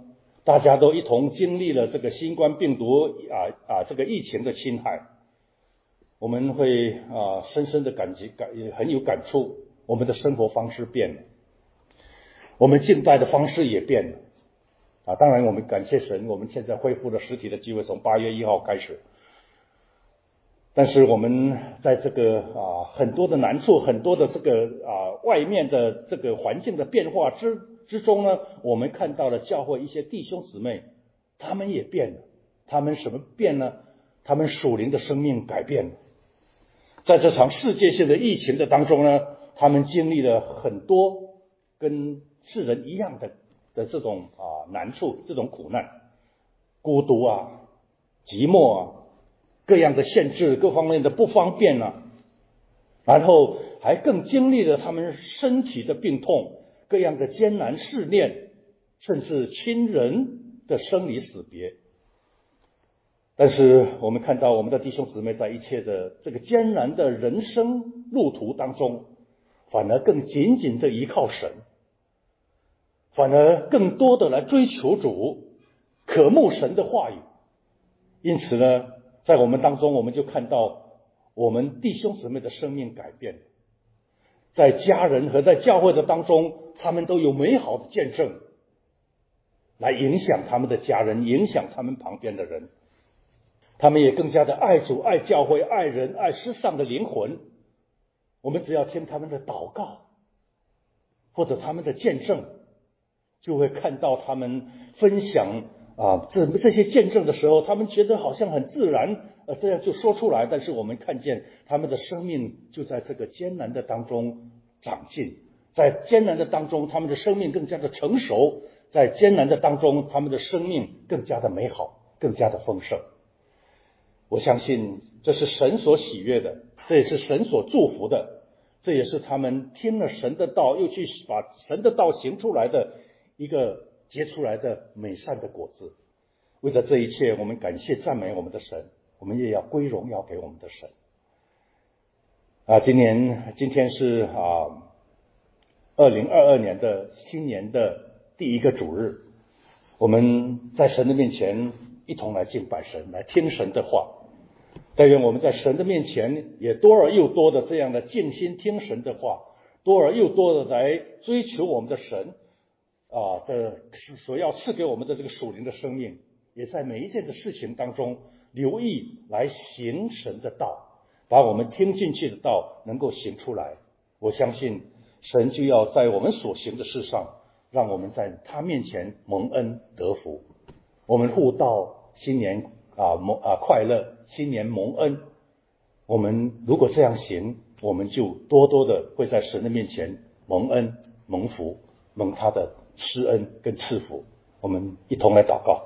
大家都一同经历了这个新冠病毒啊啊这个疫情的侵害，我们会啊深深的感觉感也很有感触，我们的生活方式变了，我们敬拜的方式也变了啊。当然我们感谢神，我们现在恢复了实体的机会，从八月一号开始。但是我们在这个啊很多的难处，很多的这个啊外面的这个环境的变化之之中呢，我们看到了教会一些弟兄姊妹，他们也变了。他们什么变呢？他们属灵的生命改变了。在这场世界性的疫情的当中呢，他们经历了很多跟世人一样的的这种啊难处，这种苦难，孤独啊，寂寞啊，各样的限制，各方面的不方便啊，然后还更经历了他们身体的病痛，各样的艰难试炼，甚至亲人的生离死别。但是我们看到我们的弟兄姊妹在一切的这个艰难的人生路途当中，反而更紧紧的依靠神，反而更多的来追求主，渴慕神的话语。因此呢，在我们当中，我们就看到我们弟兄姊妹的生命改变，在家人和在教会的当中，他们都有美好的见证，来影响他们的家人，影响他们旁边的人。他们也更加的爱主、爱教会、爱人、爱世上的灵魂。我们只要听他们的祷告，或者他们的见证，就会看到他们分享啊，这这些见证的时候，他们觉得好像很自然，呃，这样就说出来。但是我们看见他们的生命就在这个艰难的当中长进，在艰难的当中，他们的生命更加的成熟，在艰难的当中，他们的生命更加的美好，更加的丰盛。我相信这是神所喜悦的，这也是神所祝福的，这也是他们听了神的道，又去把神的道行出来的一个结出来的美善的果子。为了这一切，我们感谢赞美我们的神，我们也要归荣耀给我们的神。啊，今年今天是啊，二零二二年的新年的第一个主日，我们在神的面前一同来敬拜神，来听神的话。但愿我们在神的面前也多而又多的这样的静心听神的话，多而又多的来追求我们的神啊的所要赐给我们的这个属灵的生命，也在每一件的事情当中留意来行神的道，把我们听进去的道能够行出来。我相信神就要在我们所行的事上，让我们在他面前蒙恩得福。我们互道新年啊蒙啊快乐，新年蒙恩。我们如果这样行，我们就多多的会在神的面前蒙恩蒙福，蒙他的施恩跟赐福。我们一同来祷告。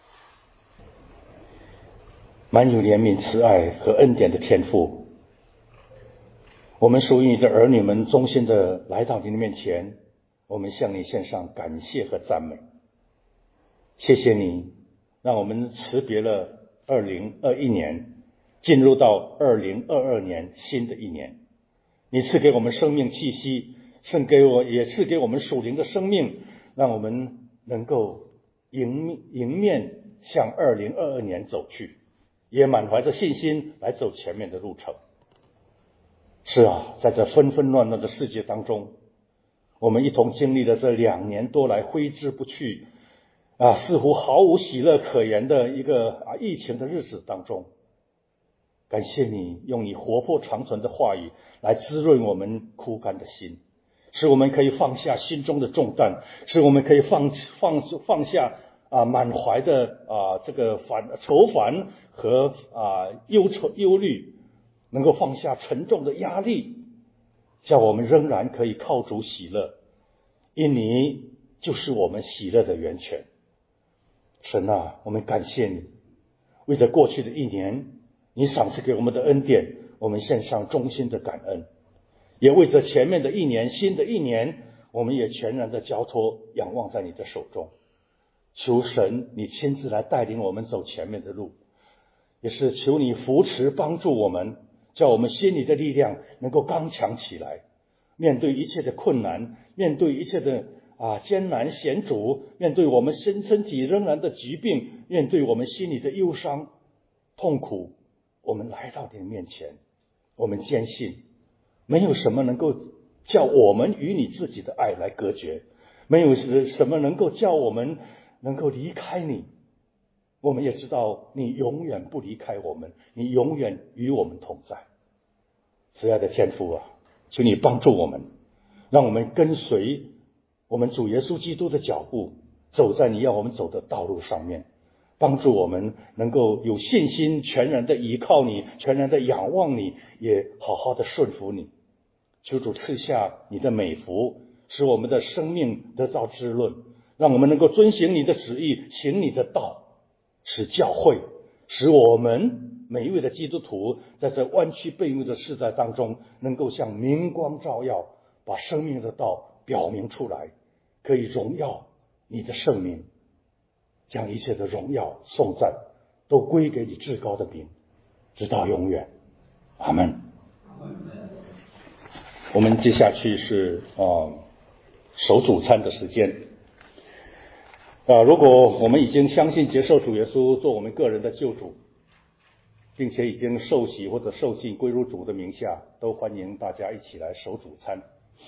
满有怜悯慈爱和恩典的天父，我们属于你的儿女们衷心的来到你的面前，我们向你献上感谢和赞美。谢谢你让我们辞别了二零二一年，进入到二零二二年新的一年。你赐给我们生命气息，赐给我也赐给我们属灵的生命，让我们能够迎迎面向二零二二年走去，也满怀着信心来走前面的路程。是啊，在这纷纷乱乱的世界当中，我们一同经历了这两年多来挥之不去啊，似乎毫无喜乐可言的一个啊疫情的日子当中，感谢你用你活泼长存的话语来滋润我们枯干的心，使我们可以放下心中的重担，使我们可以放放放下啊满怀的啊这个烦愁烦和啊忧愁忧虑，能够放下沉重的压力，叫我们仍然可以靠主喜乐，因你就是我们喜乐的源泉。神啊，我们感谢你，为着过去的一年你赏赐给我们的恩典，我们献上衷心的感恩，也为着前面的一年新的一年，我们也全然的交托仰望在你的手中。求神你亲自来带领我们走前面的路，也是求你扶持帮助我们，叫我们心里的力量能够刚强起来，面对一切的困难，面对一切的啊艰难险阻，面对我们身身体仍然的疾病，面对我们心里的忧伤痛苦，我们来到你的面前，我们坚信没有什么能够叫我们与你自己的爱来隔绝，没有什么能够叫我们能够离开你。我们也知道你永远不离开我们，你永远与我们同在。慈爱的天父啊，求你帮助我们，让我们跟随我们主耶稣基督的脚步，走在你要我们走的道路上面，帮助我们能够有信心，全然的依靠你，全然的仰望你，也好好的顺服你。求主赐下你的美福，使我们的生命得到滋润，让我们能够遵行你的旨意，行你的道，使教会，使我们每一位的基督徒在这弯曲背逆的世代当中，能够像明光照耀，把生命的道表明出来，可以荣耀你的圣名，将一切的荣耀颂赞都归给你至高的名，直到永远。阿们。我们接下去是呃守主餐的时间。呃，如果我们已经相信接受主耶稣做我们个人的救主，并且已经受洗或者受浸归入主的名下，都欢迎大家一起来守主餐。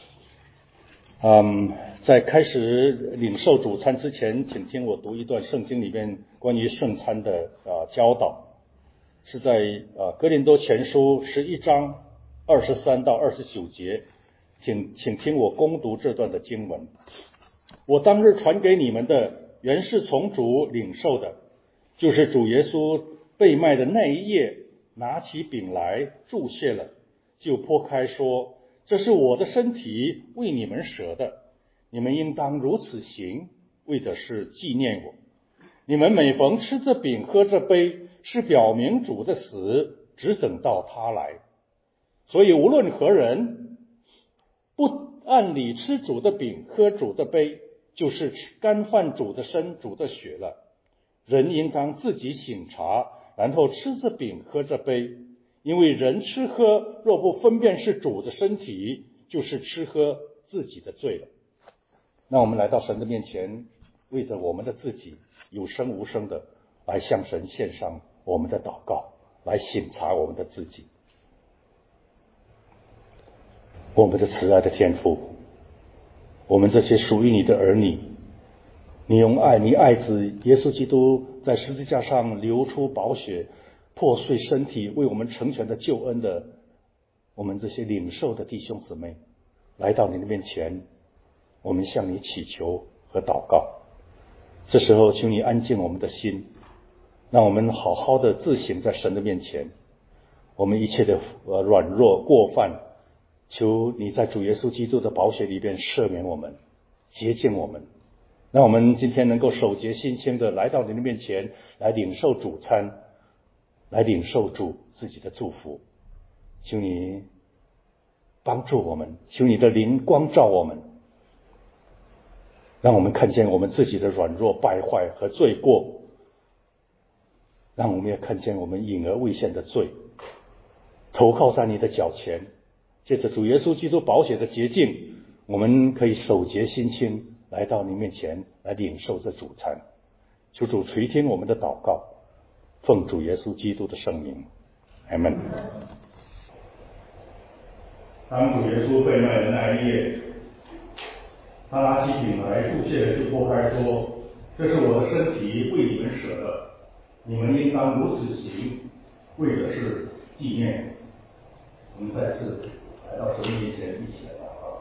嗯，在开始领受主餐之前，请听我读一段圣经里面关于圣餐的呃教导，是在呃哥林多前书十一章二十三到二十九节，请请听我攻读这段的经文。我当日传给你们的，原是从主领受的，就是主耶稣被卖的那一夜，拿起饼来祝谢了，就擘开说，这是我的身体，为你们舍的，你们应当如此行，为的是纪念我。你们每逢吃这饼喝这杯，是表明主的死，只等到他来。所以无论何人不按理吃主的饼喝主的杯，就是干犯主的身主的血了。人应当自己省察，然后吃这饼喝这杯，因为人吃喝若不分辨是主的身体，就是吃喝自己的罪了。那我们来到神的面前，为着我们的自己有声无声的来向神献上我们的祷告，来省察我们的自己。我们的慈爱的天父，我们这些属于你的儿女，你用爱你爱子耶稣基督在十字架上流出宝血，破碎身体，为我们成全的救恩的，我们这些领受的弟兄姊妹，来到你的面前，我们向你祈求和祷告。这时候求你安静我们的心，让我们好好的自省在神的面前，我们一切的呃软弱过犯，求你在主耶稣基督的宝血里边赦免我们，洁净我们，让我们今天能够守节心清的来到你的面前，来领受主餐，来领受主自己的祝福。求你帮助我们，求你的灵光照我们，让我们看见我们自己的软弱败坏和罪过，让我们也看见我们隐而未现的罪，投靠在你的脚前，借着主耶稣基督宝血的洁净，我们可以守节心清，来到你面前来领受这主餐。求主垂听我们的祷告，奉主耶稣基督的圣名，阿们。当主耶稣被卖的那一夜，他拿起饼来祝谢了，就擘开说，这是我的身体，为你们舍的，你们应当如此行，为的是纪念我。我们再次来到神面前，一起来祷告。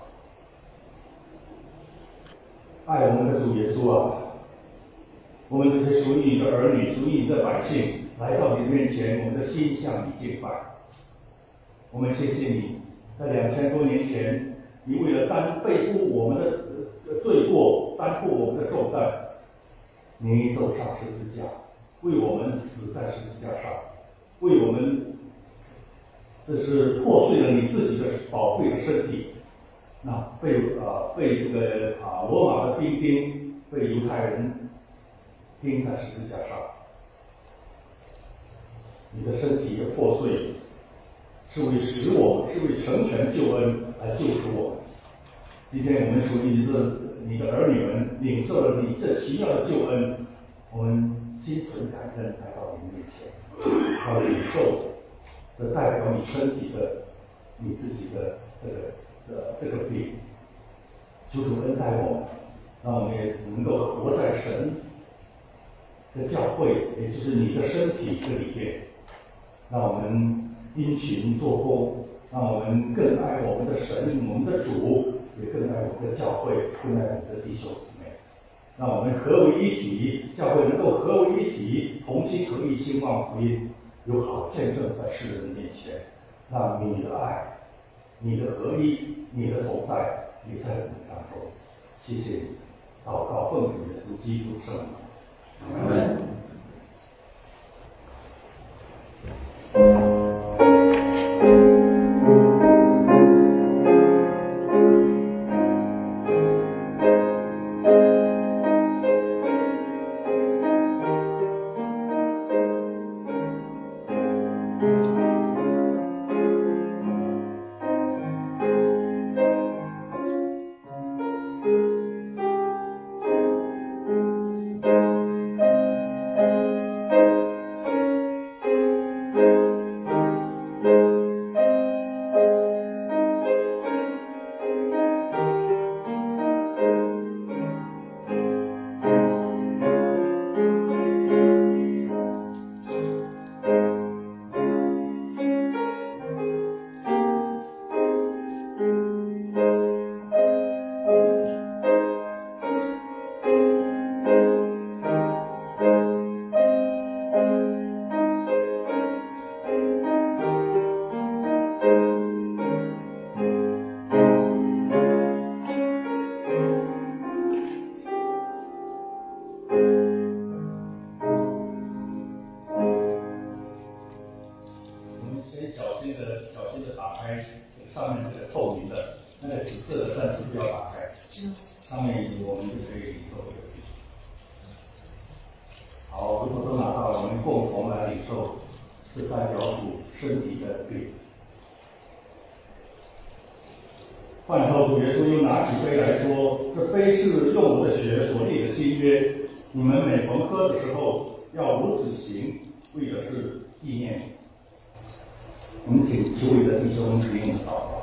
爱我们的主耶稣啊，我们这些属于你的儿女，属于你的百姓，来到你的面前，我们的心向你敬拜。我们谢谢你，在两千多年前，你为了担背负我们的罪过，担负我们的重担，你走上十字架，为我们死在十字架上，为我们这是破碎了你自己的宝贵的身体，那被啊、呃、被这个啊、呃、罗马的兵丁，被犹太人钉在十字架上，你的身体的破碎，是为使我们，是为成全救恩来救赎我们。 今天我们属于这你的儿女们领受了你这奇妙的救恩，我们心存感恩来到你面前，要领受这代表你身体的你自己的这个呃这个病，求主恩待我们，让我们也能够活在神的教会，也就是你的身体这里面，让我们殷勤做工，让我们更爱我们的神，我们的主，也更爱我们的教会，更爱我们的弟兄姊妹，让我们合为一体，教会能够合为一体，同心合意兴旺福音，有好见证在世人面前，让你的爱、你的合一、你的同在也在我们当中。谢谢你，祷告奉主耶稣基督圣名。阿门。饭后主耶稣又拿起杯来说：“这杯是用我的血所立的新约，你们每逢喝的时候，要如此行，为的是纪念我。”我们请求你的弟兄姊妹祷告。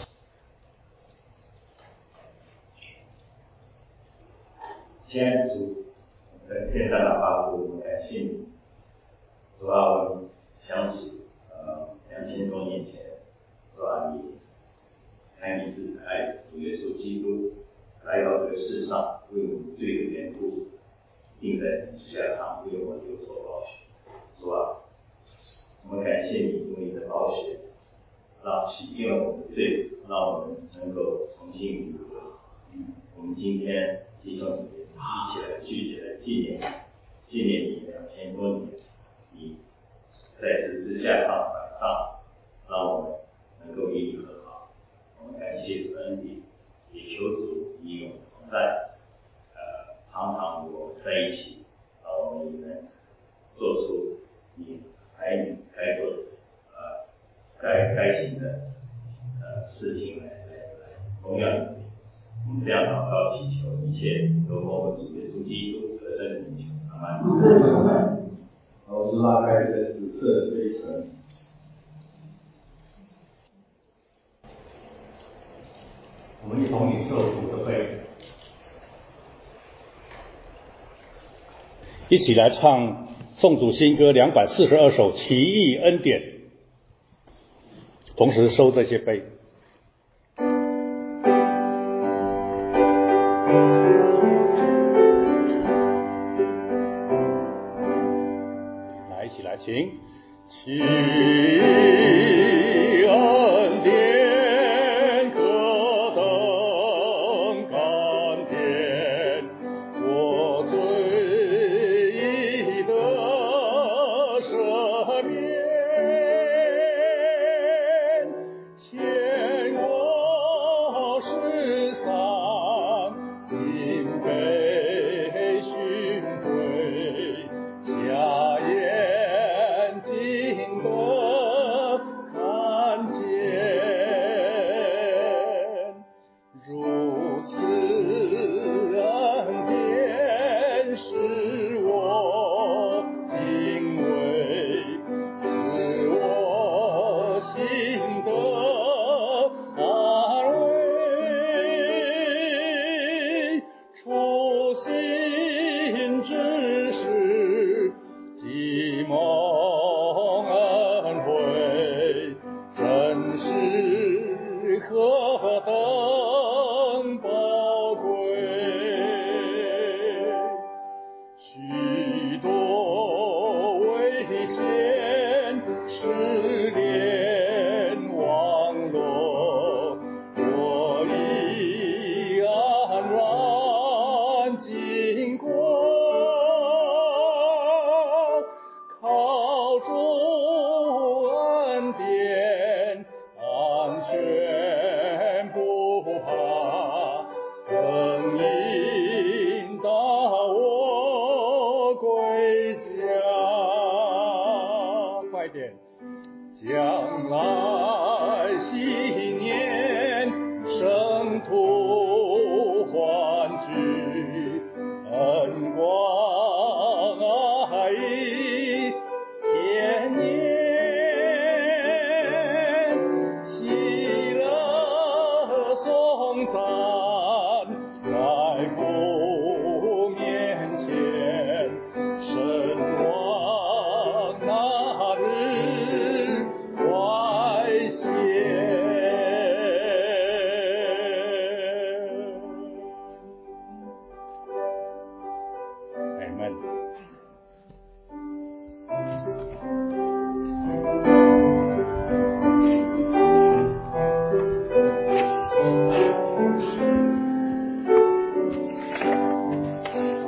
亲爱的主，我们天上的阿父，我们感谢你。主啊，我们想起呃两千多年前，主啊，你爱你自己的爱子主耶稣基督来到这个世上，为我们罪的缘故，钉在十字架上，为我们流所宝血。主啊，我们感谢你，用你的宝血，让洗净了我们的罪，让我们能够重新愈合。我们今天弟兄姊妹一起来聚集来纪念，纪念你两千多年，你在十字架上摆上，让我们能够与你和好。我们感谢主的恩典，也求主与我们同在，呃，常常与我们在一起，让我们也能做出你爱你该做的，呃，该该行的呃事情来来来荣耀你。我们这样祷告祈求，一切都奉我们主耶稣基督得胜的名求。阿门。老师拉开这紫色的灰尘。我们一同领受主的杯，一起来唱颂主新歌两百四十二首《奇异恩典》，同时收这些杯。来，一起来，请。奇恩典可等甘甜，我罪已得赦免，牵我失丧，今被寻回，家眼睛的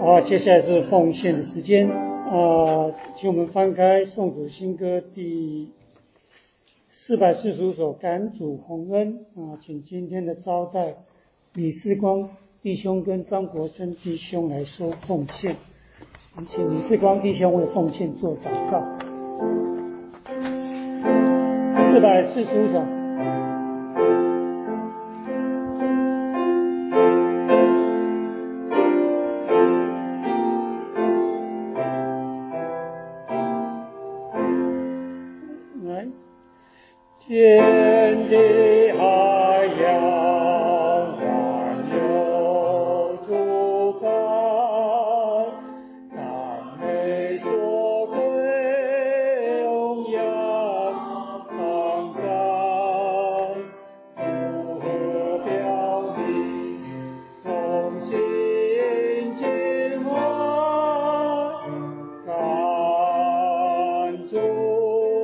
好，接下来是奉献的时间啊，请我们翻开颂主新歌第四百四十五首《感主洪恩》啊，请今天的招待李世光弟兄跟张国生弟兄来说奉献，请李世光弟兄为奉献做祷告。四百四十五首。天地海洋万有主宰，赞美所归荣耀常在，如何表明从心敬怀，感主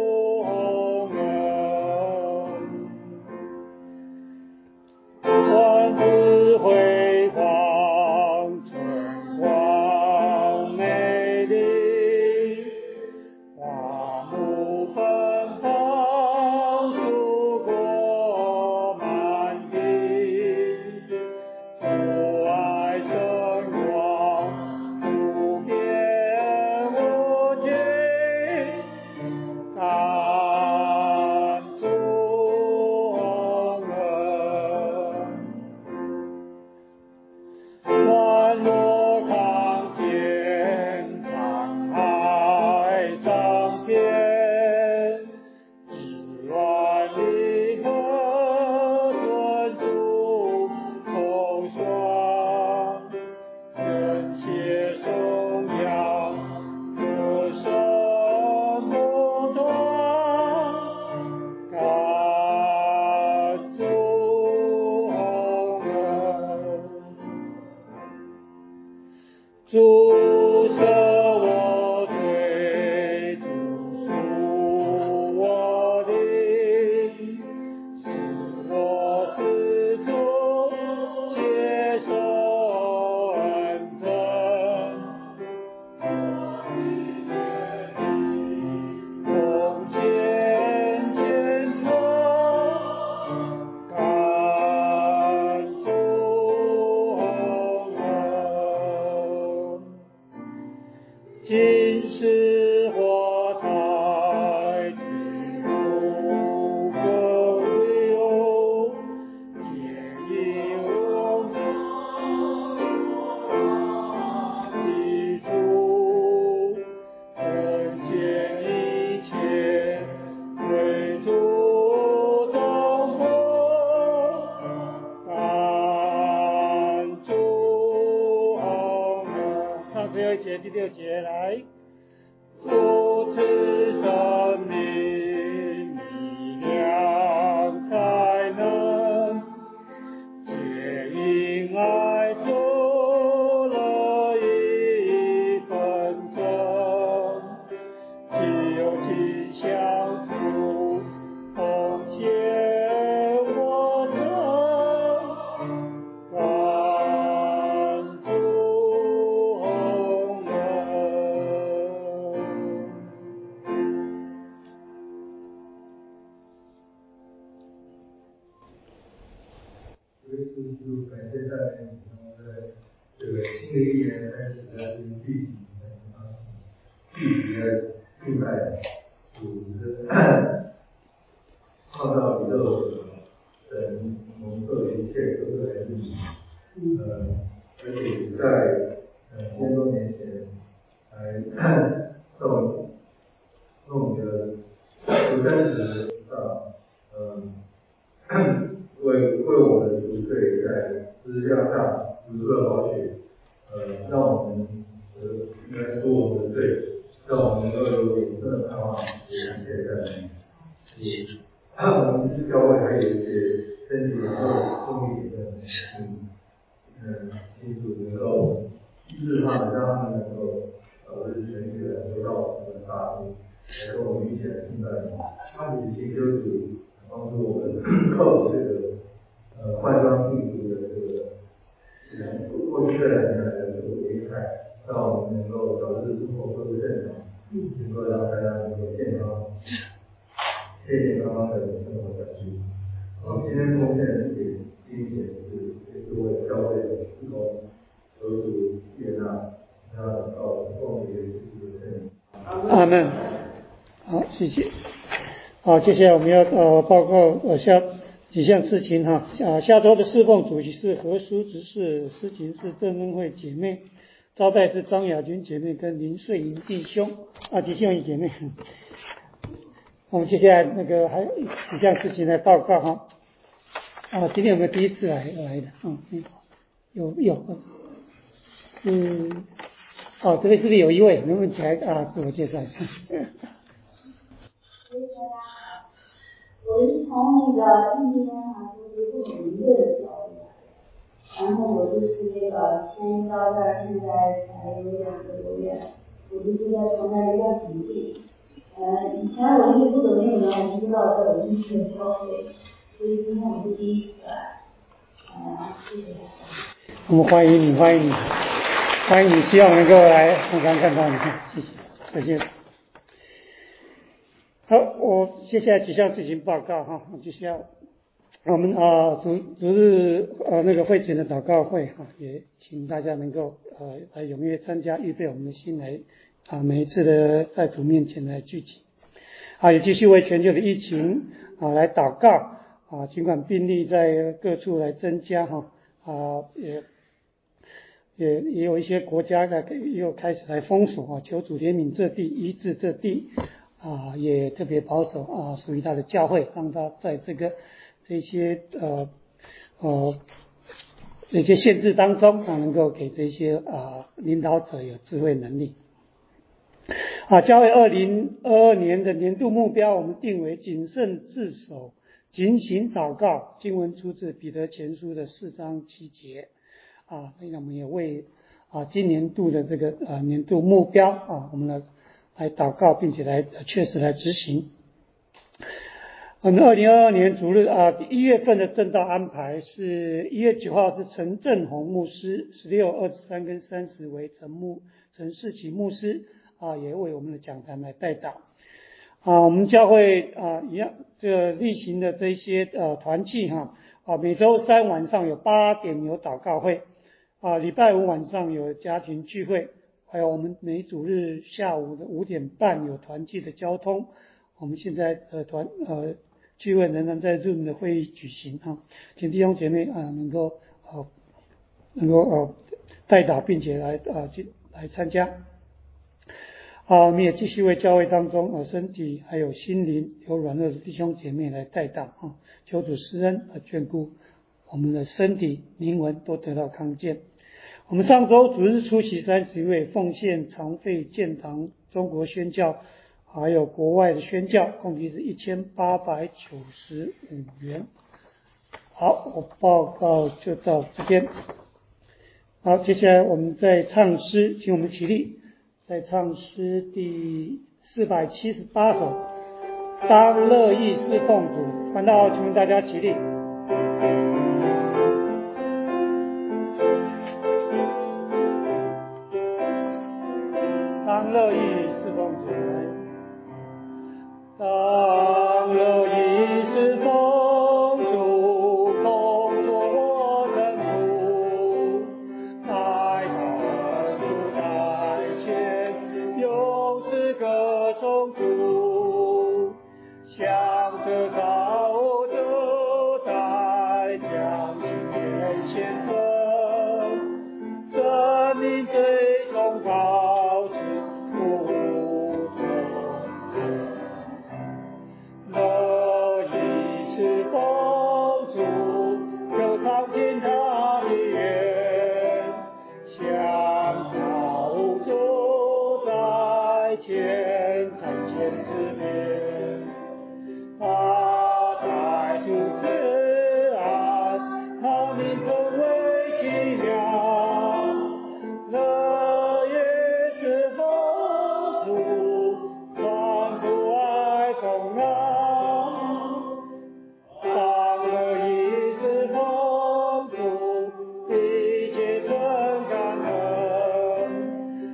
万紫辉煌，春光美丽，花木芬芳，树果满地，父爱圣光，不变无尽，感主洪恩。万落康健，沧海桑田，志愿离合，尊主从双，人血颂扬，歌声不断，感主洪恩。主赦我罪，主赎我灵，使我始终接受恩赠。奉献虔诚，感主洪恩。今世火柴，去不可留，见义永生的主，奉献一切为主中国，感主洪恩。唱最后一节，第六节来。主赐生命力量才能，皆因爱做了一份证，只有亲相处，奉献我生，感主洪恩。 就感谢在在这个新的一年开始的这个具体啊具体的敬拜主是创造宇宙的神，我们做的一切都是来自于呃，而且在呃千多年前来送送的不真实到嗯。为为我们的赎罪在十字架上流出了宝血，呃，让我们呃应该赎我们的罪，让我们能够有永生的盼望，也感谢在也，我们是教会还有一些身体能够重一点的嗯嗯信徒能够医治他们，让他们能够呃日全续的回到我们的大陆，来跟我们一起来敬拜你，他们请求主帮助我们克服这个。呃，换装病毒的这个，过去这两年来的这个危害， 让我们能够早日生活恢复正常，能够让大家能够健康、健健康康的生活下去。好，今天奉献的给金钱是也是为了教会的事工，求主悦纳，让祷告奉给耶稣的圣名。 阿门。好，谢谢。好，接下来我们要呃报告呃下几项事情哈。啊，下周的侍奉主席是何淑执事，司琴是郑恩惠姐妹，招待是张雅君姐妹跟林穗莹弟兄啊，弟兄姐妹。我们接下来那个还有几项事情来报告哈。啊，今天有没有第一次来来的？嗯，有有。嗯，哦，这边是不是有一位？能不能起来啊？自我介绍一下。 我是从那个一边啊，就是不同营队的角度来，然后我就是那个迁到这儿，现在才有两个多月，我就是在从那儿一段平地。呃，以前我因为不懂那个人，我不知道这我就是个消费，所以今天我是第一次来。呃，谢谢大家。 我们欢迎你，欢迎你，欢迎你，希望能够来常常看到你，谢谢，再见。好，我接下来几项事情报告哈，接下来我们啊主主日呃那个会前的祷告会哈，也请大家能够呃来踊跃参加，预备我们的心来啊每一次的在主面前来聚集啊，也继续为全球的疫情啊来祷告啊，尽管病例在各处来增加哈啊也。也也有一些国家呢又开始来封锁啊，求主怜悯这地，医治这地啊，也特别保守啊，属于他的教会，让他在这个这些呃呃一些限制当中啊，能够给这些啊领导者有智慧能力。啊，教会二零二二年的年度目标，我们定为谨慎自守，警醒祷告。经文出自彼得前书的四章七节。啊，那我们也为啊今年度的这个呃年度目标啊，我们来来祷告，并且来确实来执行。我们二零二二年主日啊一月份的正道安排是一月九号是陈正宏牧师，十六、二十三跟三十为陈牧陈世奇牧师啊，也为我们的讲坛来代祷。啊，我们教会啊一样，这个例行的这些呃团契哈啊，每周三晚上有八点有祷告会。啊，礼拜五晚上有家庭聚会，还有我们每主日下午的五点半有团契的交通。我们现在呃团呃聚会仍然在 Zoom 的会议举行哈，请弟兄姐妹啊能够呃能够呃代祷，并且来啊去来参加。啊，我们也继续为教会当中呃身体还有心灵有软弱的弟兄姐妹来代祷啊，求主施恩和眷顾我们的身体灵魂都得到康健。我们上周主日出席三十一位奉献常费建堂中国宣教，还有国外的宣教，共计是一千八百九十五元。好，我报告就到这边。好，接下来我们再唱诗，请我们起立，再唱诗第四百七十八首，当乐意侍奉主。传道，请大家起立。当乐意侍奉主，当乐意侍奉主，工作我成主，乃恩主在前，用诗歌颂主，向着造者在将心面前称，生命最终高是乐意侍奉主，就常见他的愿，向造者在前，在前之面，他在主慈爱，他名称为奇妙，乐意侍奉主，传出爱风浪，当乐意侍奉主，一切存感恩，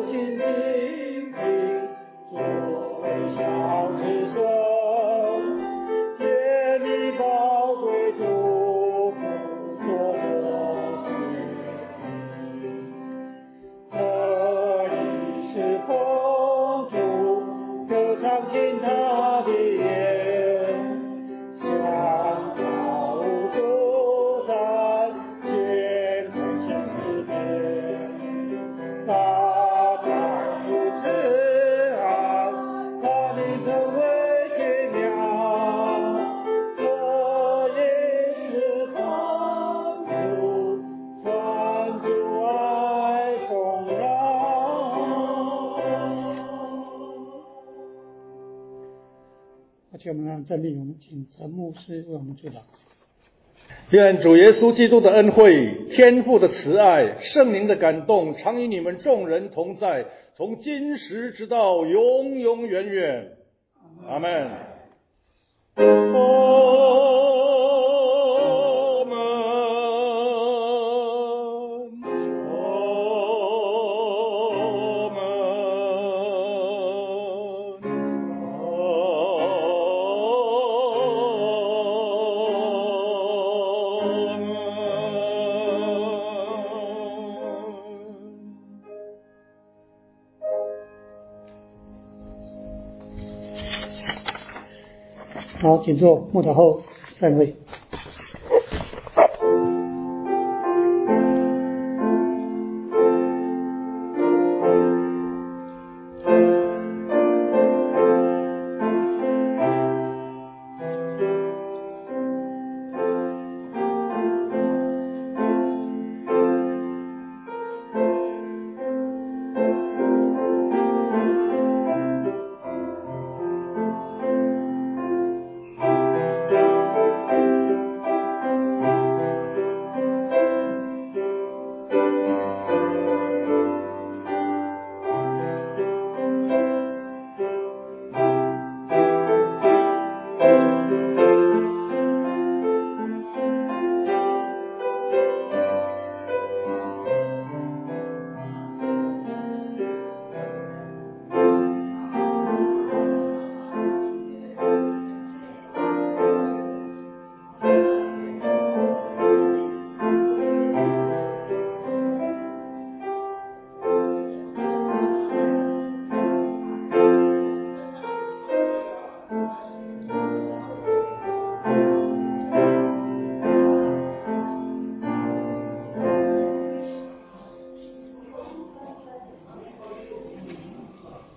亲亲亲，作为小子孙，天地宝贵祝福多多可以是风烛，歌唱进他的眼，香草主在千层千丝边，大丈夫之爱，他名称为天鸟，这也是风烛，传主爱丰饶。而且我们让站立，我们请陈牧师为我们祝祷。 愿主耶稣基督的恩惠、天父的慈爱、圣灵的感动，常与你们众人同在，从今时直到永永远远。阿们。阿们。 好，请坐，默祷后散会。